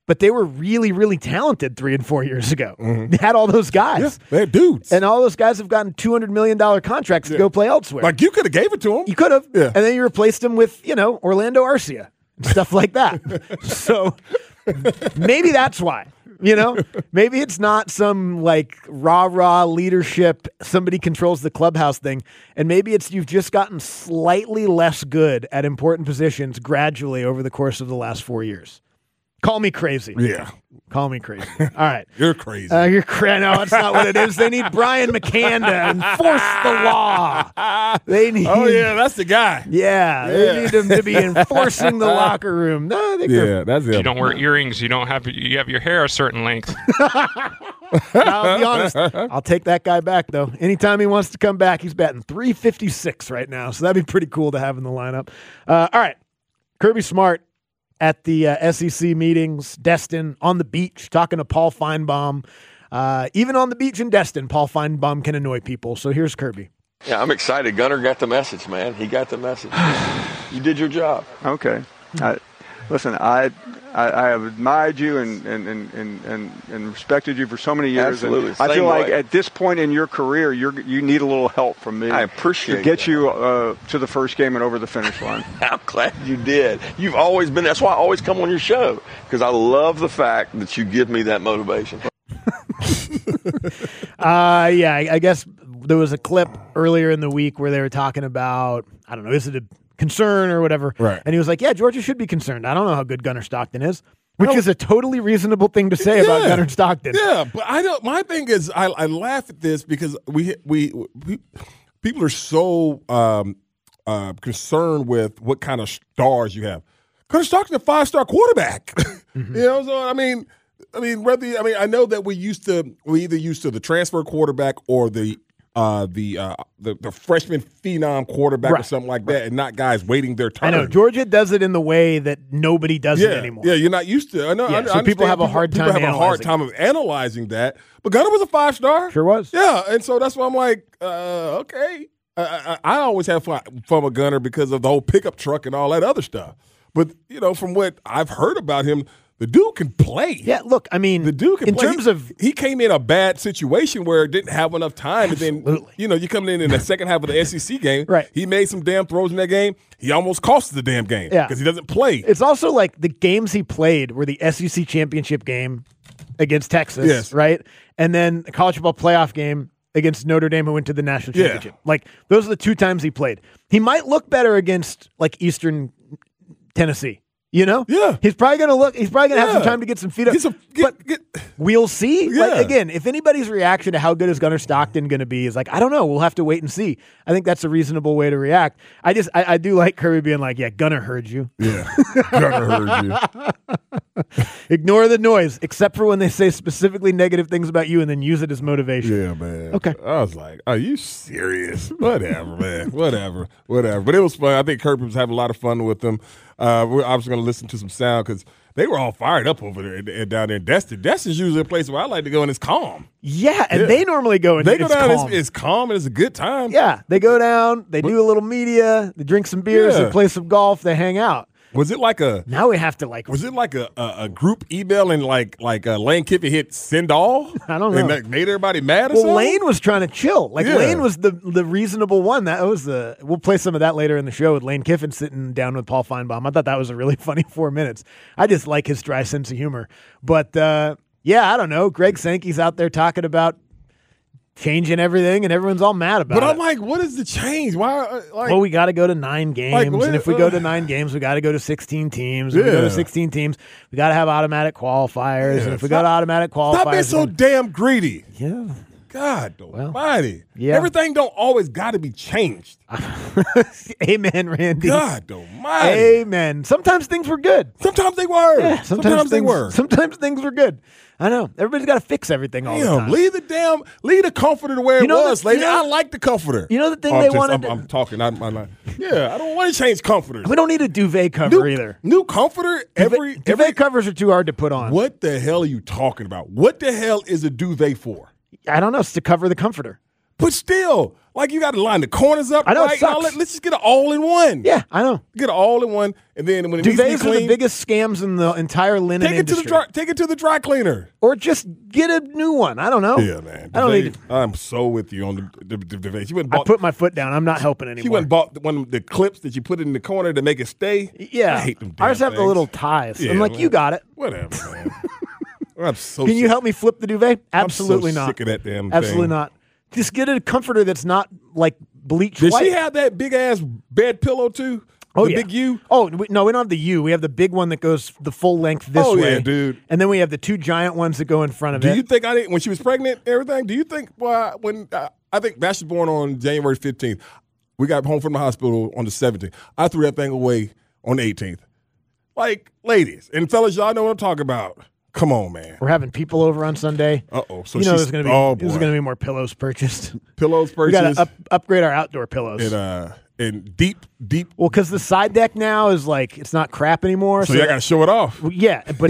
but they were really, really talented three and four years ago. Mm-hmm. They had all those guys. Yeah, they're dudes. And all those guys have gotten two hundred million dollars contracts Yeah. to go play elsewhere. Like, you could have gave it to them. You could have. Yeah. And then you replaced them with, you know, Orlando Arcia and stuff like that. So maybe that's why. You know, maybe it's not some like rah rah leadership, somebody controls the clubhouse thing. And maybe it's you've just gotten slightly less good at important positions gradually over the course of the last four years. Call me crazy. Yeah. Call me crazy. All right. You're crazy. Uh, you're crazy. No, that's not what it is. They need Brian McCann to enforce the law. They need. Oh, yeah, that's the guy. Yeah, Yeah. they need him to be enforcing the locker room. No, I think they're- Yeah, that's it. You don't wear earrings. You don't have you have your hair a certain length. I'll be honest. I'll take that guy back, though. Anytime he wants to come back, he's batting three fifty-six right now. So that'd be pretty cool to have in the lineup. Uh, all right. Kirby Smart at the uh, S E C meetings, Destin, on the beach, talking to Paul Feinbaum. Uh, even on the beach in Destin, Paul Feinbaum can annoy people. So here's Kirby. Yeah, I'm excited. Gunnar got the message, man. He got the message. You did your job. Okay. I, listen, I, I I have admired you and and, and, and, and and respected you for so many years. Absolutely. And I Same feel like way. at this point in your career, you're you need a little help from me. I appreciate to get that. you uh, to the first game and over the finish line. I'm glad you did. You've always been. That's why I always come on your show, because I love the fact that you give me that motivation. Uh, yeah, I, I guess there was a clip earlier in the week where they were talking about, I don't know, is it a concern or whatever? Right. And he was like, yeah, Georgia should be concerned. I don't know how good Gunnar Stockton is, which is a totally reasonable thing to say about Yeah. Gunnar Stockton. Yeah, but I don't. My thing is, I, I laugh at this because we we, we people are so um, uh, concerned with what kind of stars you have. Gunnar Stockton's a five star quarterback. Mm-hmm. You know, so I mean, I mean, whether I mean, I know that we used to we either used to the transfer quarterback or the uh, the, uh, the the freshman phenom quarterback or Right. something like that, and not guys waiting their I turn. know. Georgia does it in the way that nobody does yeah, it anymore. Yeah, you're not used to. I know. Yeah, I, so I people understand have a hard people time have a hard analyzing. time of analyzing that. But Gunnar was a five star. Sure was. Yeah, and so that's why I'm like, uh, okay. I, I, I always have fun, fun with Gunnar because of the whole pickup truck and all that other stuff. But you know, from what I've heard about him, the dude can play. Yeah, look, I mean, The dude can in play. terms he, of he came in a bad situation where it didn't have enough time, and then Absolutely. you know you coming in in the second half of the S E C game. Right. He made some damn throws in that game. He almost cost us the damn game. Yeah. because he doesn't play. it's also like the games he played were the S E C championship game against Texas, Yes. right? And then the college football playoff game against Notre Dame, who went to the national Yeah. championship. Like, those are the two times he played. He might look better against, like, Eastern Tennessee. You know? Yeah. He's probably going to look, he's probably going to have some Yeah. time to get some feet up. Get some- get- but get- we'll see. Yeah. Like, again, if anybody's reaction to how good is Gunnar Stockton going to be is like, I don't know, we'll have to wait and see. I think that's a reasonable way to react. I just, I, I do like Kirby being like, yeah, Gunnar heard you. Yeah, Gunnar heard you. Ignore the noise, except for when they say specifically negative things about you and then use it as motivation. Yeah, man. Okay. I was like, are you serious? Whatever, man. Whatever. Whatever. But it was fun. I think Kirby was having a lot of fun with them. Uh, we're obviously going to listen to some sound because they were all fired up over there and- and down there in Destin. Destin's usually a place where I like to go and it's calm. Yeah, and Yeah. they normally go and They go it's down, calm. it's, it's calm and it's a good time. Yeah, they go down, they do a little media, they drink some beers, Yeah. they play some golf, they hang out. Was it like a Now we have to like was it like a, a, a group email and like like uh, Lane Kiffin hit send all? I don't know. And that made everybody mad or Well, something? Lane was trying to chill. Like Yeah. Lane was the the reasonable one. That was the. We'll play some of that later in the show with Lane Kiffin sitting down with Paul Feinbaum. I thought that was a really funny four minutes. I just like his dry sense of humor. But uh, yeah, I don't know. Greg Sankey's out there talking about changing everything, and everyone's all mad about But it. I'm like, what is the change? Why? uh, Like, well, we got to go to nine games, Like, what- and if we go to uh, nine games, we got to go to sixteen teams. If we go Yeah. to sixteen teams, we got to have automatic qualifiers. Yeah, And if we stop- go to automatic qualifiers, stop being so then- damn greedy. yeah. God almighty. yeah. Everything don't always got to be changed. Amen, Randy. God almighty. Amen. Sometimes things were good. Sometimes they were. Yeah, sometimes, sometimes they things, were. Sometimes things were good. I know. Everybody's got to fix everything all the Damn, time. leave the damn, leave the comforter the way You it know was, the- lady. you know- I like the comforter. you know the thing Oh, I'm they just- wanted I'm, to- I'm talking. I'm, I'm not, yeah, I don't want to change comforters. We don't need a duvet cover new, either. New comforter every duvet, every. duvet covers are too hard to put on. What the hell are you talking about? What the hell is a duvet for? I don't know. It's to cover the comforter. But still, Like, you got to line the corners up. I know, it right? sucks. Now, let, let's just get it all in one. Yeah, I know. Get it all in one, and then when it needs to be Duvets are clean, the biggest scams in the entire linen take it industry. to the dry, take it to the dry cleaner, or just get a new one. I don't know. Yeah, man. I don't Duvet, need. I'm so with you on the, the, the Duvet. She went and I bought, put my foot down. I'm not helping anymore. She went and bought one of the clips that you put in the corner to make it stay. Yeah, I hate them. I just have things. the little ties. Yeah, I'm like, man. you got it. Whatever, man. I'm so. Can you sick. help me flip the duvet? Absolutely I'm so not. Sick of that damn Absolutely thing. not. Just get a comforter that's not like bleach Did white. she have that big ass bed pillow too? Oh the yeah. big U. Oh we, no, we don't have the U. We have the big one that goes the full length this Oh, way, yeah, dude. And then we have the two giant ones that go in front of Do it. you think I didn't when she was pregnant? and Everything. Do you think? Well, when uh, I think Vash was born on January fifteenth, we got home from the hospital on the seventeenth. I threw that thing away on the eighteenth. Like, ladies and fellas, y'all know what I'm talking about. Come on, man. We're having people over on Sunday. Uh oh. So you know, she's, there's going to be oh, there's boy. going to be more pillows purchased. Pillows We got purchased. to up, upgrade our outdoor pillows. and uh and deep deep. Well, because the side deck now is like it's not crap anymore. So, y'all got to show it off. Well, yeah, but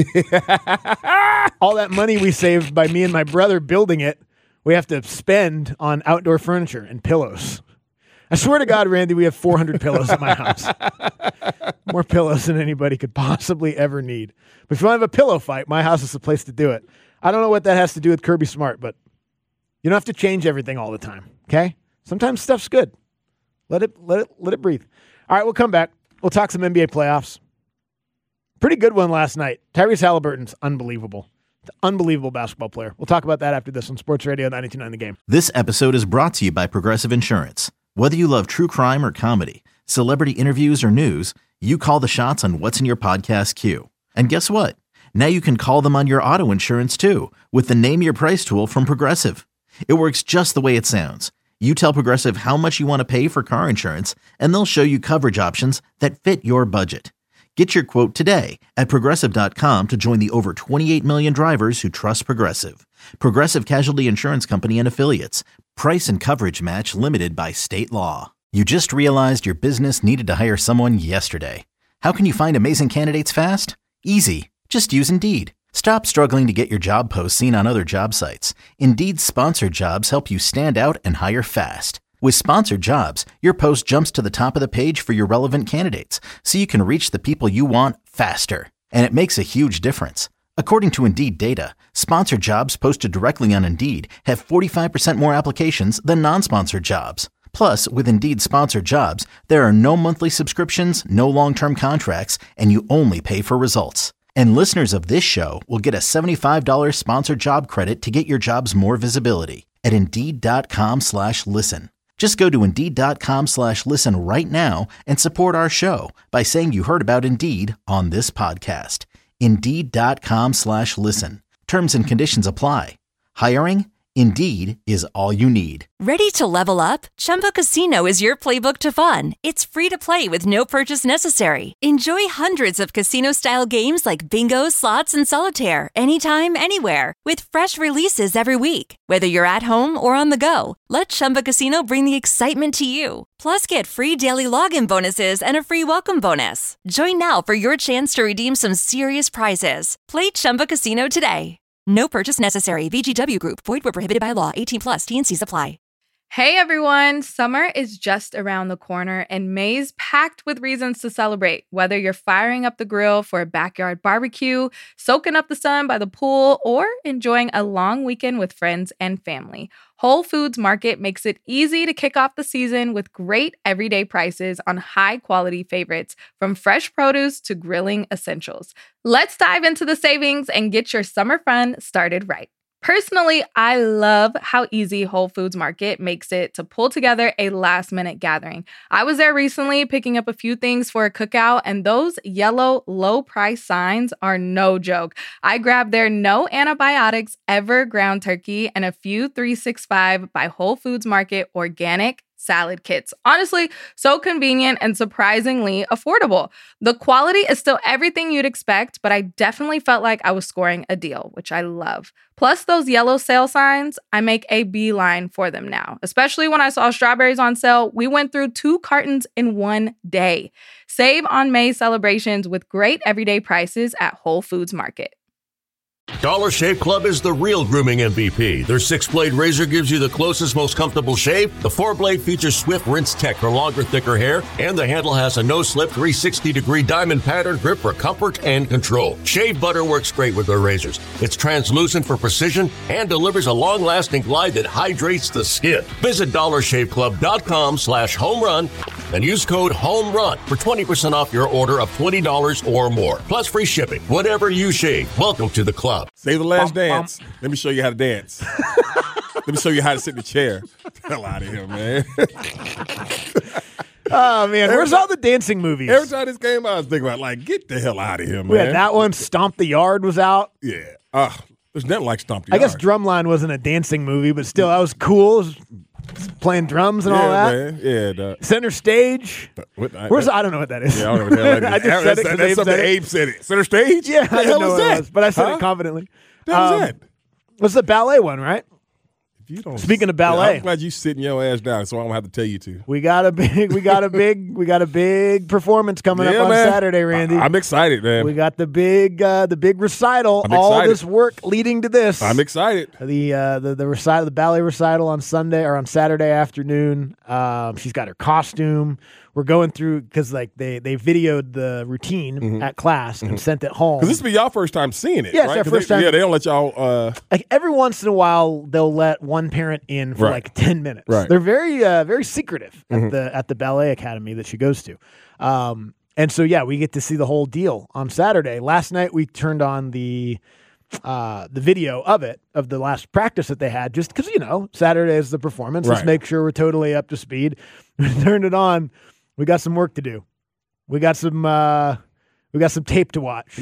all that money we saved by me and my brother building it, we have to spend on outdoor furniture and pillows. I swear to God, Randy, we have four hundred pillows at my house. More pillows than anybody could possibly ever need. But if you want to have a pillow fight, my house is the place to do it. I don't know what that has to do with Kirby Smart, but you don't have to change everything all the time, okay? Sometimes stuff's good. Let it let it let it breathe. All right, we'll come back. We'll talk some N B A playoffs. Pretty good one last night. Tyrese Halliburton's unbelievable. Unbelievable basketball player. We'll talk about that after this on Sports Radio ninety-two point nine The Game. This episode is brought to you by Progressive Insurance. Whether you love true crime or comedy, celebrity interviews or news, you call the shots on what's in your podcast queue. And guess what? Now you can call them on your auto insurance too with the Name Your Price tool from Progressive. It works just the way it sounds. You tell Progressive how much you want to pay for car insurance, and they'll show you coverage options that fit your budget. Get your quote today at Progressive dot com to join the over twenty-eight million drivers who trust Progressive. Progressive Casualty Insurance Company and Affiliates. Price and coverage match limited by state law. You just realized your business needed to hire someone yesterday. How can you find amazing candidates fast? Easy. Just use Indeed. Stop struggling to get your job posts seen on other job sites. Indeed's sponsored jobs help you stand out and hire fast. With sponsored jobs, your post jumps to the top of the page for your relevant candidates, so you can reach the people you want faster. And it makes a huge difference. According to Indeed data, sponsored jobs posted directly on Indeed have forty-five percent more applications than non-sponsored jobs. Plus, with Indeed sponsored jobs, there are no monthly subscriptions, no long-term contracts, and you only pay for results. And listeners of this show will get a seventy-five dollars sponsored job credit to get your jobs more visibility at Indeed.com slash listen. Just go to Indeed.com slash listen right now and support our show by saying you heard about Indeed on this podcast. Indeed.com slash listen. Terms and conditions apply. Hiring? Indeed is all you need. Ready to level up? Chumba Casino is your playbook to fun. It's free to play with no purchase necessary. Enjoy hundreds of casino-style games like bingo, slots, and solitaire anytime, anywhere with fresh releases every week. Whether you're at home or on the go, let Chumba Casino bring the excitement to you. Plus, get free daily login bonuses and a free welcome bonus. Join now for your chance to redeem some serious prizes. Play Chumba Casino today. No purchase necessary. V G W Group. Void where prohibited by law. eighteen plus. T and C's apply. Hey everyone, summer is just around the corner and May's packed with reasons to celebrate. Whether you're firing up the grill for a backyard barbecue, soaking up the sun by the pool, or enjoying a long weekend with friends and family, Whole Foods Market makes it easy to kick off the season with great everyday prices on high-quality favorites, from fresh produce to grilling essentials. Let's dive into the savings and get your summer fun started right. Personally, I love how easy Whole Foods Market makes it to pull together a last-minute gathering. I was there recently picking up a few things for a cookout, and those yellow low-price signs are no joke. I grabbed their no antibiotics ever ground turkey and a few three sixty-five by Whole Foods Market organic salad kits. Honestly, so convenient and surprisingly affordable. The quality is still everything you'd expect, but I definitely felt like I was scoring a deal, which I love. Plus those yellow sale signs, I make a beeline for them now. Especially when I saw strawberries on sale, we went through two cartons in one day. Save on May celebrations with great everyday prices at Whole Foods Market. Dollar Shave Club is the real grooming M V P. Their six-blade razor gives you the closest, most comfortable shave. The four-blade features Swift Rinse Tech for longer, thicker hair. And the handle has a no-slip three sixty degree diamond pattern grip for comfort and control. Shave butter works great with their razors. It's translucent for precision and delivers a long-lasting glide that hydrates the skin. Visit dollar shave club dot com slash home run and use code HOMERUN for twenty percent off your order of twenty dollars or more. Plus free shipping. Whatever you shave, welcome to the club. Save the last Bum, bum. dance. Let me show you how to dance. Let me show you how to sit in the chair. Get the hell out of here, man. Oh, man. Where's all the dancing movies? Every time this came out, I was thinking about, like, get the hell out of here, man. We had that one. Stomp the Yard was out. Yeah. Uh, there's nothing like Stomp the I Yard. guess Drumline wasn't a dancing movie, but still, that was cool. It was playing drums and yeah, all that. Man. Yeah, dog. Center Stage. What, I, Where's that, I don't know what that is. Yeah, I don't know what the hell that is. I just said that's, it 'cause that's Abe something said it. Abe said it. Center Stage? Yeah, the I hell didn't know is what that? it was, but I said huh? it confidently. That was Um, that. What's the ballet one, right? If you don't, Speaking of yeah, ballet, I'm glad you sitting your ass down, so I don't have to tell you to. we got a big, we got a big, we got a big performance coming Yeah, up on man. Saturday, Randy. I, I'm excited, man. We got the big, uh, the big recital. I'm All excited. this work leading to this. I'm excited. The uh, the the recital, the ballet recital on Sunday or on Saturday afternoon. Um, she's got her costume. We're going through because like they they videoed the routine Mhm. at class and Mhm. sent it home. Because this will be y'all first time seeing it, Yeah, it's right? our 'Cause first they, time. Yeah, they don't let y'all. Uh, Like every once in a while, they'll let one parent in for Right. like ten minutes. Right. They're very, uh, very secretive Mhm. at the at the ballet academy that she goes to. Um, and so yeah, we get to see the whole deal on Saturday. Last night we turned on the uh, the video of it of the last practice that they had, just because you know Saturday is the performance. Let's Right. make sure we're totally up to speed. We turned it on. We got some work to do. We got some. Uh, We got some tape to watch.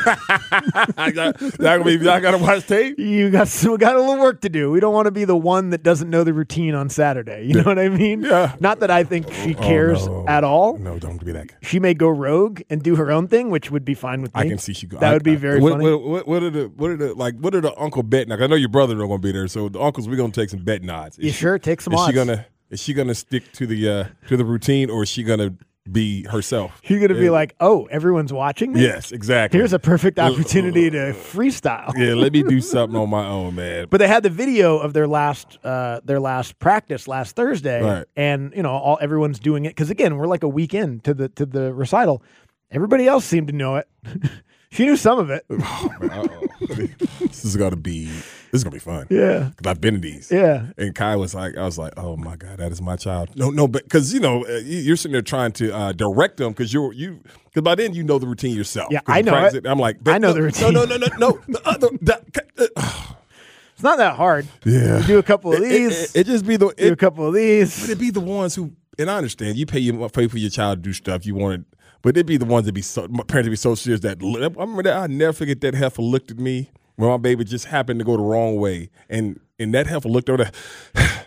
I got, y'all gonna be, y'all gotta watch tape? You got some, we got a little work to do. We don't want to be the one that doesn't know the routine on Saturday. You know what I mean? Yeah. Not that I think she Oh, cares no. at all. No, don't be that guy. She may go rogue and do her own thing, which would be fine with me. I can see she go. That I- would be I- very what, funny. What, what, what are the what are the like what are the Uncle Bet? Now I know your brother don't gonna be there, so the uncles we're gonna take some betting odds. Is You she- sure? Take some is odds. She gonna is she gonna stick to the uh, to the routine, or is she gonna be herself? She's going to be Yeah. like, oh, everyone's watching me? Yes, exactly. Here's a perfect opportunity to freestyle. Yeah, let me do something on my own, man. But they had the video of their last uh, their last practice last Thursday, Right. and you know, all everyone's doing it because again, we're like a week in to the to the recital. Everybody else seemed to know it. She knew some of it. Oh, man, uh-oh. This is gonna be this is gonna be fun. Yeah. because I've been to these. Yeah. And Kai was like, I was like, oh my god, that is my child. No, no, but because you know uh, you- you're sitting there trying to uh, direct them because you're you because by then you know the routine yourself. Yeah, 'Cause I you know practice it. I'm like, I know no, the routine. No, no, no, no, no. The other, that, uh, It's not that hard. Yeah. You do a couple of It- it- these. It, it just be the do a it, couple of these. but it be the ones who, and I understand you pay you pay for your child to do stuff you want, but it'd be the ones that be so my parents would be so serious that I remember that I never forget that heifer looked at me when my baby just happened to go the wrong way, and and that heifer looked over there.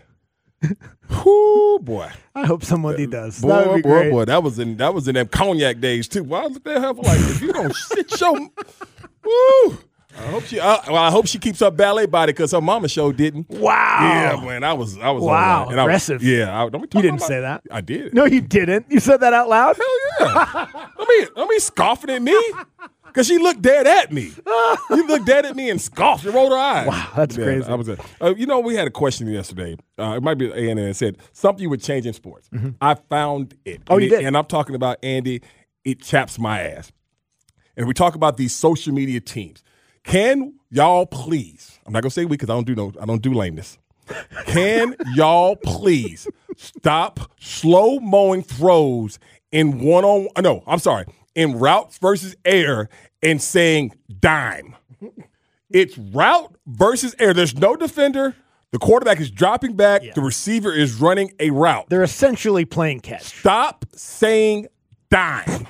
Whoo, boy. I hope someone he does. Boy, that would be boy, great. boy, that was in that was in them cognac days too. Well, I looked at her like, if you don't sit your, woo. I hope she. I, well, I hope she keeps her ballet body because her mama show didn't. Wow. Yeah, man, I was. I was. Wow, on that. And I was- aggressive. yeah, I, don't be You talking didn't about- say that. I did. No, you didn't. You said that out loud? Hell yeah. I mean, I mean, scoffing at me because she looked dead at me. You looked dead at me and scoffed and rolled her eyes. Wow, that's Yeah, crazy. I was. Uh, you know, we had a question yesterday. Uh, it might be A N N. It said something you would change in sports. I found it. Oh, and you it- did? And I'm talking about Andy. It chaps my ass. And we talk about these social media teams. Can y'all please? I'm not gonna say we because I don't do no. I don't do lameness. Can y'all please stop slow mowing throws in one on? No, I'm sorry. In routes versus air and saying dime. It's route versus air. There's no defender. The quarterback is dropping back. The receiver is running a route. They're essentially playing catch. Stop saying dime.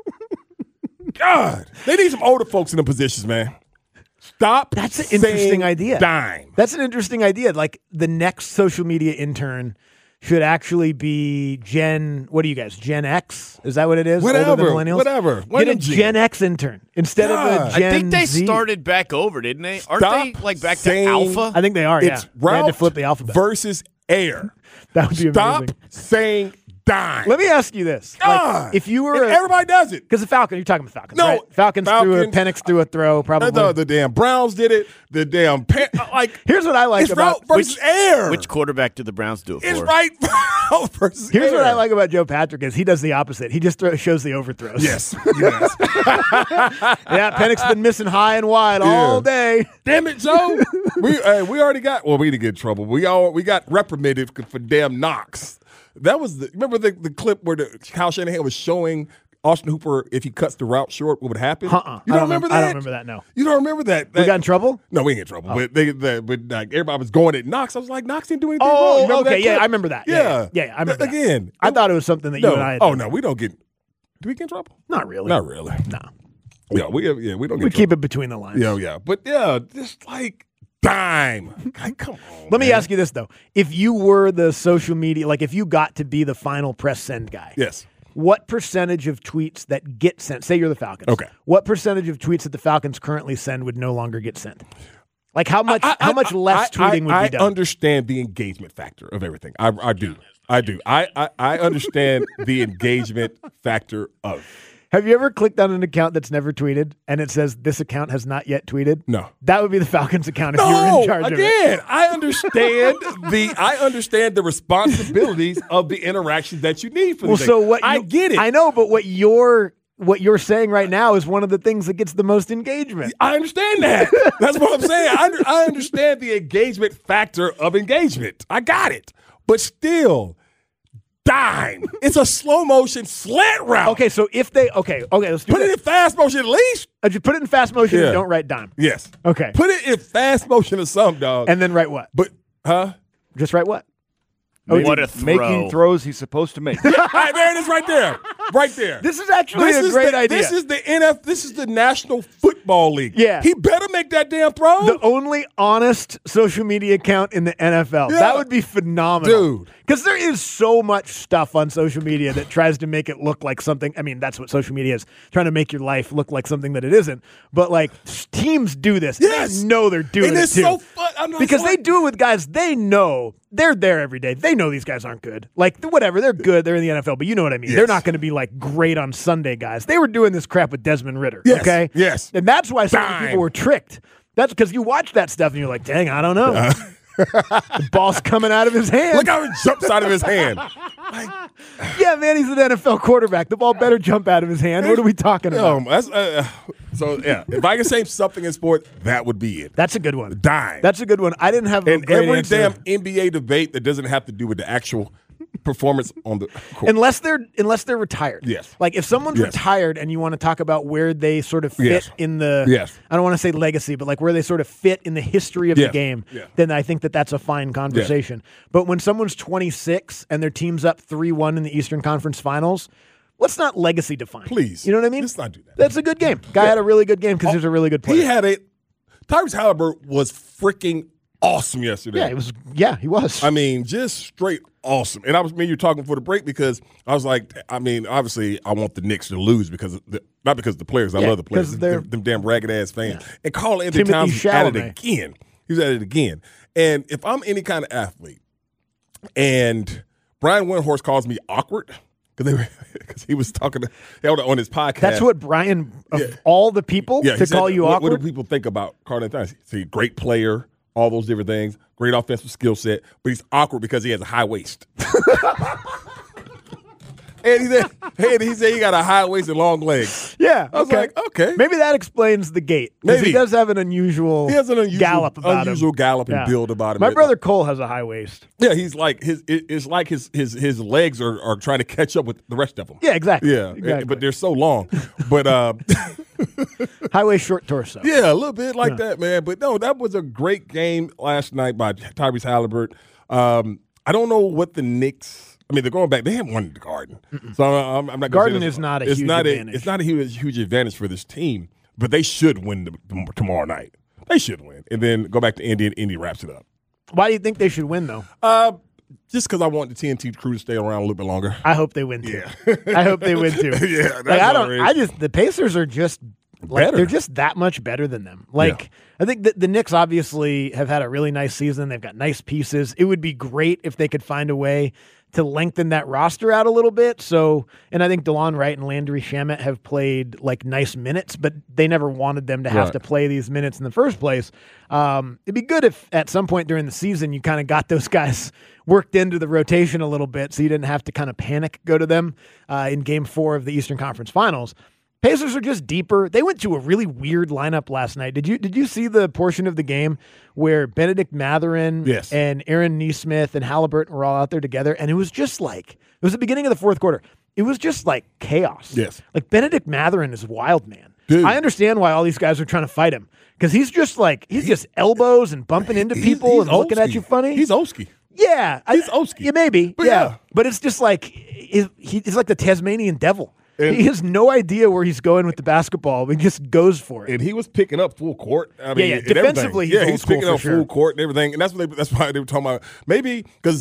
God, they need some older folks in the positions, man. Stop. That's an saying interesting idea. Dime. That's an interesting idea. Like the next social media intern should actually be Gen. What are you guys? Gen X? Is that what it is? Older than Whatever. millennials? Whatever. Get One a of Gen. Gen X intern instead God. of a Gen I think they Z. started back over, didn't they? Aren't Stop they like back to saying- alpha? I think they are. It's yeah, they had route to flip the alphabet. versus air. That would be Stop amazing. saying dime. Let me ask you this: God. like, if you were, And a, everybody does it. because the Falcon, you're talking about Falcons, No, right? Falcons, Falcons threw a Penix threw a throw, probably. The, the damn Browns did it. The damn Pan- like. Here's what I like it's about route versus which, air. Which quarterback did the Browns do it It's for? right route versus Here's air. what I like about Joe Patrick is he does the opposite. He just throw, shows the overthrows. Yes. yes. Yeah, Penix been missing high and wide Yeah. all day. Damn it, Joe. we hey, we already got. Well, we didn't get in trouble. We all we got reprimanded for damn knocks. That was the remember the, the clip where the Kyle Shanahan was showing Austin Hooper if he cuts the route short, what would happen? Uh-uh. You don't, I don't remember that? I don't remember that. No. You don't remember that? We that got in trouble? No, we ain't in trouble. Oh. But they, they, but like everybody was going at Knox. I was like, Knox didn't do anything wrong. You Oh, remember okay. that Yeah, clip? I remember that. Yeah, yeah, yeah, yeah, I remember that. Again, I thought it was something that no. you and I had Oh done. no, we don't get. Do we get in trouble? Not really. Not really. No. Yeah, we yeah we don't. Get We in keep trouble. it between the lines. Yeah, yeah, but yeah, just like dime. Like, come on. Let me man. ask you this though: if you were the social media, like if you got to be the final press send guy, Yes. what percentage of tweets that get sent? Say you're the Falcons. Okay. What percentage of tweets that the Falcons currently send would no longer get sent? Like how much? I- I- how much I- less I- tweeting would I be done? I understand the engagement factor of everything. I, I do. I do. I, I, I understand the engagement factor of. Have you ever clicked on an account that's never tweeted and it says this account has not yet tweeted? No. That would be the Falcons account if you were No, in charge of it. again, I understand the I understand the responsibilities of the interaction that you need for Well, the so thing. what? I you- get it. I know, but what you're what you're saying right now is one of the things that gets the most engagement. I understand that. That's what I'm saying. I, under, I understand the engagement factor of engagement. I got it. But still, dime. It's a slow motion slant route. Okay, so if they okay, okay, let's do Put it in fast motion at least. Uh, just put it in fast motion Yeah. and don't write dime. Yes. Okay. Put it in fast motion or something, dog. And then write what? But huh? Just write what? Oh, what a throw. Making throws he's supposed to make. All right, there it is, right there, right there. This is actually This a is great the, idea. This is the N F. This is the National Football League. Yeah. he better make that damn throw, the only honest social media account in the N F L. Yeah. That would be phenomenal. Dude. Because there is so much stuff on social media that tries to make it look like something. I mean, that's what social media is, trying to make your life look like something that it isn't. But like teams do this. Yes. They know they're doing And it it's too. so fun. I know, it's Because like- they do it with guys they know. They're there every day. They know these guys aren't good. Like, whatever. They're good. They're in the N F L. But you know what I mean. Yes. They're not going to be like great on Sunday guys. They were doing this crap with Desmond Ritter. Yes. Okay? Yes. And that's why so many Dime. people were tricked. That's because you watch that stuff and you're like, dang, I don't know. Uh, The ball's coming out of his hand. Look how it jumps out of his hand. Yeah, man, he's an N F L quarterback. The ball better jump out of his hand. What are we talking about? Um, that's, uh, so yeah, if I can say something in sport, that would be it. That's a good one. Dime. That's a good one. I didn't have a and great every answer. damn N B A debate that doesn't have to do with the actual performance on the court. Unless they're unless they're retired. Yes. Like if someone's Yes. retired and you want to talk about where they sort of fit Yes. in the Yes. I don't want to say legacy, but like where they sort of fit in the history of Yes. the game, Yeah. then I think that that's a fine conversation. But when someone's twenty-six and their team's up three one in the Eastern Conference Finals, let's not legacy define. Please. You know what I mean? Let's not do that. That's a good game. Guy had a really good game because he was a really good player. He had a Tyrese Halliburton was freaking awesome yesterday. yeah, it was yeah, he was. I mean, just straight awesome. And I was me and you talking for the break because I was like, I mean, obviously I want the Knicks to lose because of the, not because of the players. I Yeah, love the players. 'cause they're- Them, them damn ragged ass fans. And Carl Anthony Timothy Towns was at it Chalamet. again. He was at it again. And if I'm any kind of athlete, and Brian Windhorst calls me awkward because he was talking to, on his podcast. That's what Brian of Yeah. all the people Yeah, to he said, call you what, awkward. What do people think about Carl Anthony Towns? He's a great player, all those different things, great offensive skill set, but he's awkward because he has a high waist. and he said, and he said he got a high waist and long legs. Yeah, I was okay. like, okay. Maybe that explains the gait. 'Cause Maybe. he does have an unusual, He has an unusual gallop about unusual him. gallop and Yeah. build about him. My It- brother Cole has a high waist. Yeah, he's like his. it- It's like his his his legs are, are trying to catch up with the rest of them. Yeah, exactly. Yeah, Exactly. but they're so long. But uh, High waist, short torso. yeah, a little bit like Yeah. that, man. But no, that was a great game last night by Tyrese Halliburton. Um, I don't know what the Knicks. I mean, they're going back. They haven't won the Garden, so I'm, I'm not. gonna say Garden this- is not a it's huge not advantage. A, it's not a huge, huge advantage for this team, but they should win the, the, tomorrow night. They should win, and then go back to Indy, and Indy wraps it up. Why do you think they should win, though? Uh, just because I want the T N T crew to stay around a little bit longer. I hope they win too. Yeah. I hope they win too. Yeah, like, that's I don't. outrageous. I just the Pacers are just like Better. they're just that much better than them. Like I think the, the Knicks obviously have had a really nice season. They've got nice pieces. It would be great if they could find a way to lengthen that roster out a little bit. So, and I think DeLon Wright and Landry Shamet have played like nice minutes, but they never wanted them to have Right. to play these minutes in the first place. Um, it'd be good if at some point during the season you kind of got those guys worked into the rotation a little bit so you didn't have to kind of panic go to them uh, in game four of the Eastern Conference Finals. Pacers are just deeper. They went to a really weird lineup last night. Did you did you see the portion of the game where Benedict Mathurin Yes. and Aaron Nesmith and Halliburton were all out there together? And it was just like, it was the beginning of the fourth quarter. It was just like chaos. Yes. Like Benedict Mathurin is wild, man. Dude. I understand why all these guys are trying to fight him because he's just like, he's just elbows and bumping into He's- people he's and looking at Oski. you funny. He's Oski. Yeah. He's I, Oski. Yeah, maybe. But yeah. yeah. But it's just like, he, he's like the Tasmanian devil. And- he has no idea where he's going with the basketball. But he just goes for it. And he was picking up full court. I mean, yeah. and Defensively, everything. he's yeah, old he's school picking for up sure. full court and everything. And that's what they, that's why they were talking about. Maybe because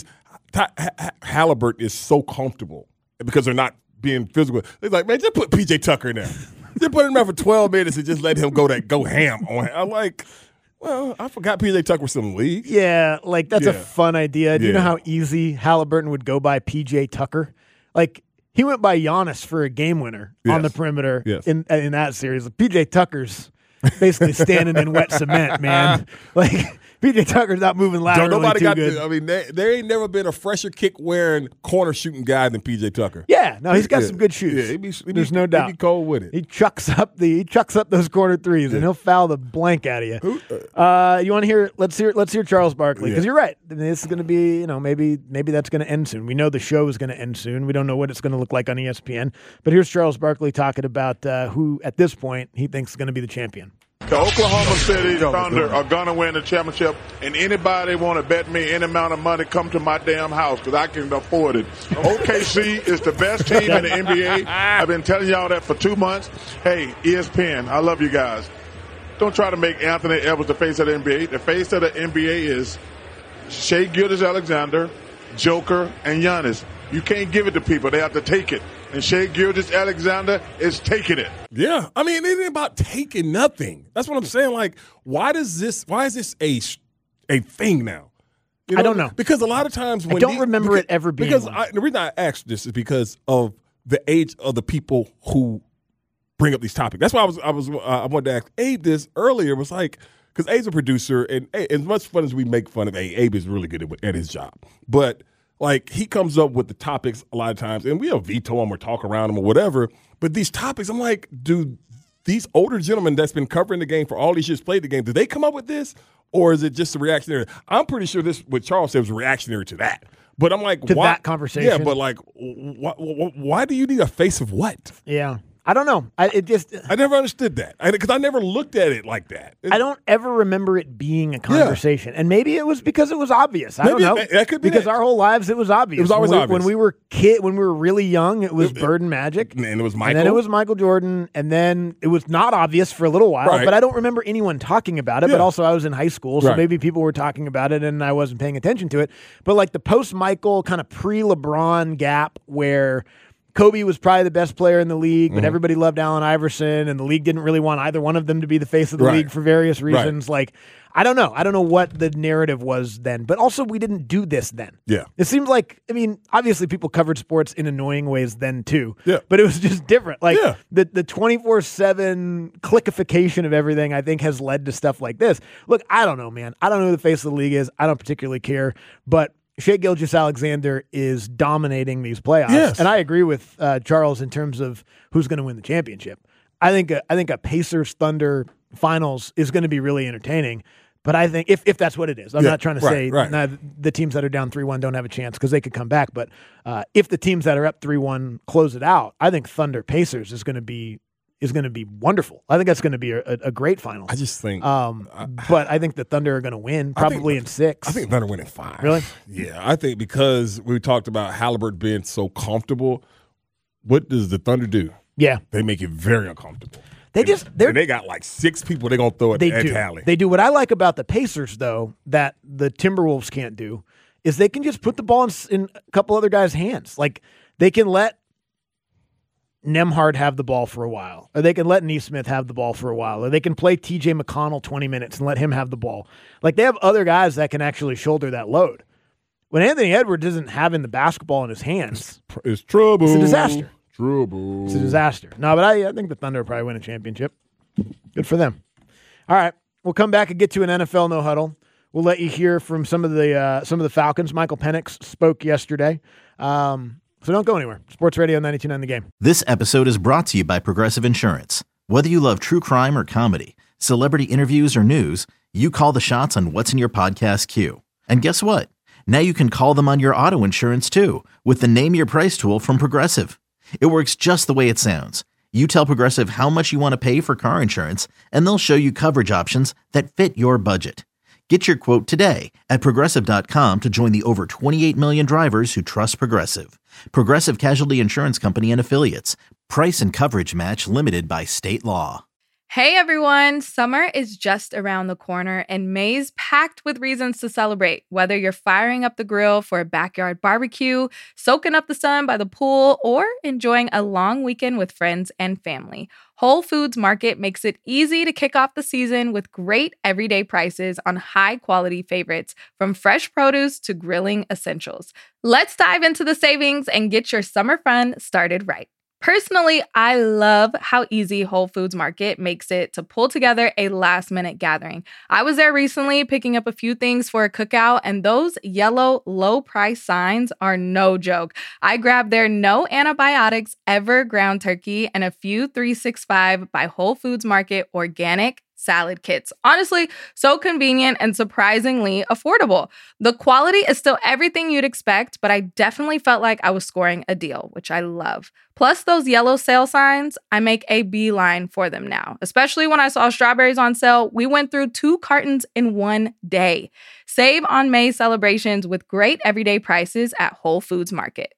Halliburton is so comfortable because they're not being physical. They're like, man, just put P J Tucker in there. Just put him there for twelve minutes and just let him go that go ham on him. I'm like, well, I forgot P J Tucker was still in the league. Yeah, like that's a Yeah. fun idea. Do you know Yeah. how easy Halliburton would go by P J Tucker? Like he went by Giannis for a game winner on the Yes. perimeter Yes. in in that series. P J Tucker's basically standing in wet cement, man. Like P J Tucker's not moving laterally Don't nobody too got. good. The, I mean, there, there ain't never been a fresher kick wearing corner shooting guy than P J Tucker. Yeah, no, he's got Yeah. some good shoes. Yeah, he be, he There's be, no he doubt. be cold with it. He chucks up the he chucks up those corner threes, and he'll foul the blank out of you. Uh, you want to hear? Let's hear. Let's hear Charles Barkley because Yeah. you're right. I mean, this is going to be, you know, maybe maybe that's going to end soon. We know the show is going to end soon. We don't know what it's going to look like on E S P N. But here's Charles Barkley talking about uh, who, at this point, he thinks is going to be the champion. The Oklahoma City Thunder are going to win the championship, and anybody want to bet me any amount of money, come to my damn house because I can afford it. O K C is the best team in the N B A. I've been telling y'all that for two months. Hey, E S P N, I love you guys. Don't try to make Anthony Edwards the face of the N B A. The face of the N B A is Shai Gilgeous-Alexander, Joker, and Giannis. You can't give it to people. They have to take it. And Shai Gilgeous-Alexander is taking it. Yeah, I mean, it ain't about taking nothing. That's what I'm saying. Like, why does this? Why is this a a thing now? You I don't know. Because a lot of times when I don't these- remember because, it ever being Because one. I, the reason I asked this is because of the age of the people who bring up these topics. That's why I was I was uh, I wanted to ask Abe this earlier. Was like because Abe's a producer, and Abe, as much fun as we make fun of Abe, Abe is really good at, at his job, but. Like, he comes up with the topics a lot of times, and we'll veto them or talk around them or whatever. But these topics, I'm like, do these older gentlemen that's been covering the game for all these years, played the game, did they come up with this? Or is it just a reactionary? I'm pretty sure this, what Charles said, was reactionary to that. But I'm like, To why? that conversation? Yeah, but like, why, why, why do you need a face of what? Yeah, I don't know. I it just I never understood that because I, I never looked at it like that. I don't ever remember it being a conversation, and maybe it was because it was obvious. I Maybe don't know. it- that could be because that. our whole lives it was obvious. It was always when we, obvious. when we were kid, when we were really young. It was Bird and Magic, And it was and Michael. then it was Michael Jordan, and then it was not obvious for a little while. Right. But I don't remember anyone talking about it. But Yeah. also, I was in high school, so Right. maybe people were talking about it, and I wasn't paying attention to it. But like the post Michael kind of pre LeBron gap where. Kobe was probably the best player in the league, but Mhm. everybody loved Allen Iverson, and the league didn't really want either one of them to be the face of the Right. league for various Right. reasons. Like, I don't know. I don't know what the narrative was then, but also we didn't do this then. Yeah. It seems like, I mean, obviously people covered sports in annoying ways then too. Yeah. But it was just different. Like Yeah. the, the twenty-four seven clickification of everything, I think, has led to stuff like this. Look, I don't know, man. I don't know who the face of the league is. I don't particularly care. But Shai Gilgeous-Alexander is dominating these playoffs. Yes. And I agree with uh, Charles in terms of who's going to win the championship. I think a, I think a Pacers Thunder finals is going to be really entertaining. But I think if, if that's what it is, I'm Yeah, not trying to right, say right. nah, the teams that are down three one don't have a chance because they could come back. But uh, if the teams that are up three one close it out, I think Thunder Pacers is going to be is going to be wonderful. I think that's going to be a, a great final. I just think. Um, but I think the Thunder are going to win I think- probably in six. I think Thunder win in five. Really? Yeah, I think because we talked about Halliburton being so comfortable. What does the Thunder do? Yeah, They make it very uncomfortable. they just they're And they got like six people they're gonna throw at, they at do. Halley. They do. What I like about the Pacers, though, that the Timberwolves can't do, is they can just put the ball in, s- in a couple other guys' hands. Like they can let Nembhard have the ball for a while, or they can let Nesmith have the ball for a while, or they can play T J McConnell twenty minutes and let him have the ball. Like they have other guys that can actually shoulder that load. when Anthony Edwards isn't having the basketball in his hands, it's trouble. It's a disaster. Trouble. It's a disaster. No, but I, I think the Thunder will probably win a championship. Good for them. All right, we'll come back and get to an N F L no huddle. We'll let you hear from some of the uh, some of the Falcons. Michael Penix spoke yesterday. Um, so don't go anywhere. Sports Radio ninety-two point nine The Game. This episode is brought to you by Progressive Insurance. Whether you love true crime or comedy, celebrity interviews or news, you call the shots on what's in your podcast queue. And guess what? Now you can call them on your auto insurance too with the Name Your Price tool from Progressive. It works just the way it sounds. You tell Progressive how much you want to pay for car insurance, and they'll show you coverage options that fit your budget. Get your quote today at Progressive dot com to join the over twenty-eight million drivers who trust Progressive. Progressive Casualty Insurance Company and Affiliates. Price and coverage match limited by state law. Hey everyone, summer is just around the corner and May's packed with reasons to celebrate. Whether you're firing up the grill for a backyard barbecue, soaking up the sun by the pool, or enjoying a long weekend with friends and family, Whole Foods Market makes it easy to kick off the season with great everyday prices on high-quality favorites, from fresh produce to grilling essentials. Let's dive into the savings and get your summer fun started right. Personally, I love how easy Whole Foods Market makes it to pull together a last-minute gathering. I was there recently picking up a few things for a cookout, and those yellow low-price signs are no joke. I grabbed their no antibiotics ever ground turkey and a few three sixty-five by Whole Foods Market organic salad kits. Honestly, so convenient and surprisingly affordable. The quality is still everything you'd expect, but I definitely felt like I was scoring a deal, which I love. Plus those yellow sale signs, I make a beeline for them now. Especially when I saw strawberries on sale, we went through two cartons in one day. Save on May celebrations with great everyday prices at Whole Foods Market.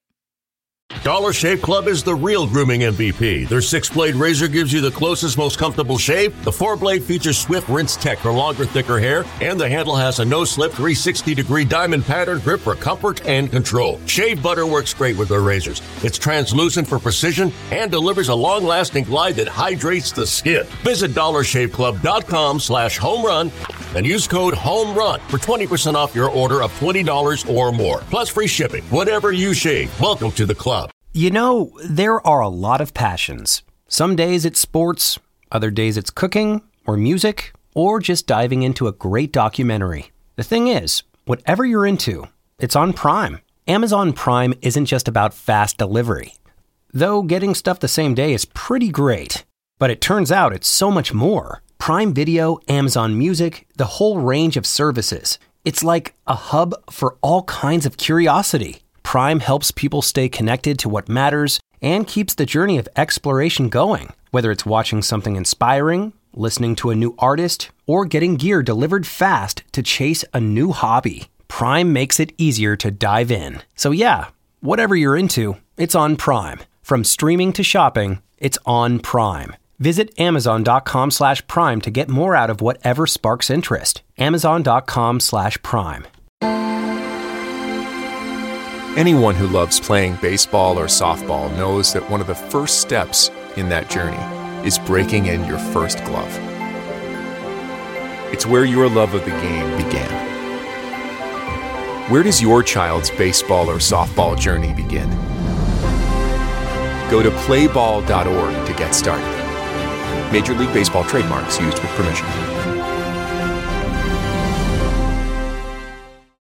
Dollar Shave Club is the real grooming M V P. Their six-blade razor gives you the closest, most comfortable shave. The four-blade features Swift Rinse Tech for longer, thicker hair. And the handle has a no-slip three hundred sixty degree diamond pattern grip for comfort and control. Shave butter works great with their razors. It's translucent for precision and delivers a long-lasting glide that hydrates the skin. Visit dollar shave club dot com slash home run and use code HOMERUN for twenty percent off your order of twenty dollars or more. Plus free shipping. Whatever you shave, welcome to the club. You know, there are a lot of passions. Some days it's sports, other days it's cooking or music, or just diving into a great documentary. The thing is, whatever you're into, it's on Prime. Amazon Prime isn't just about fast delivery. Though getting stuff the same day is pretty great. But it turns out it's so much more. Prime Video, Amazon Music, the whole range of services. It's like a hub for all kinds of curiosity. Prime helps people stay connected to what matters and keeps the journey of exploration going. Whether it's watching something inspiring, listening to a new artist, or getting gear delivered fast to chase a new hobby, Prime makes it easier to dive in. So yeah, whatever you're into, it's on Prime. From streaming to shopping, it's on Prime. Visit amazon.com slash prime to get more out of whatever sparks interest. Amazon.com slash prime. Anyone who loves playing baseball or softball knows that one of the first steps in that journey is breaking in your first glove. It's where your love of the game began. Where does your child's baseball or softball journey begin? Go to play ball dot org to get started. Major League Baseball trademarks used with permission.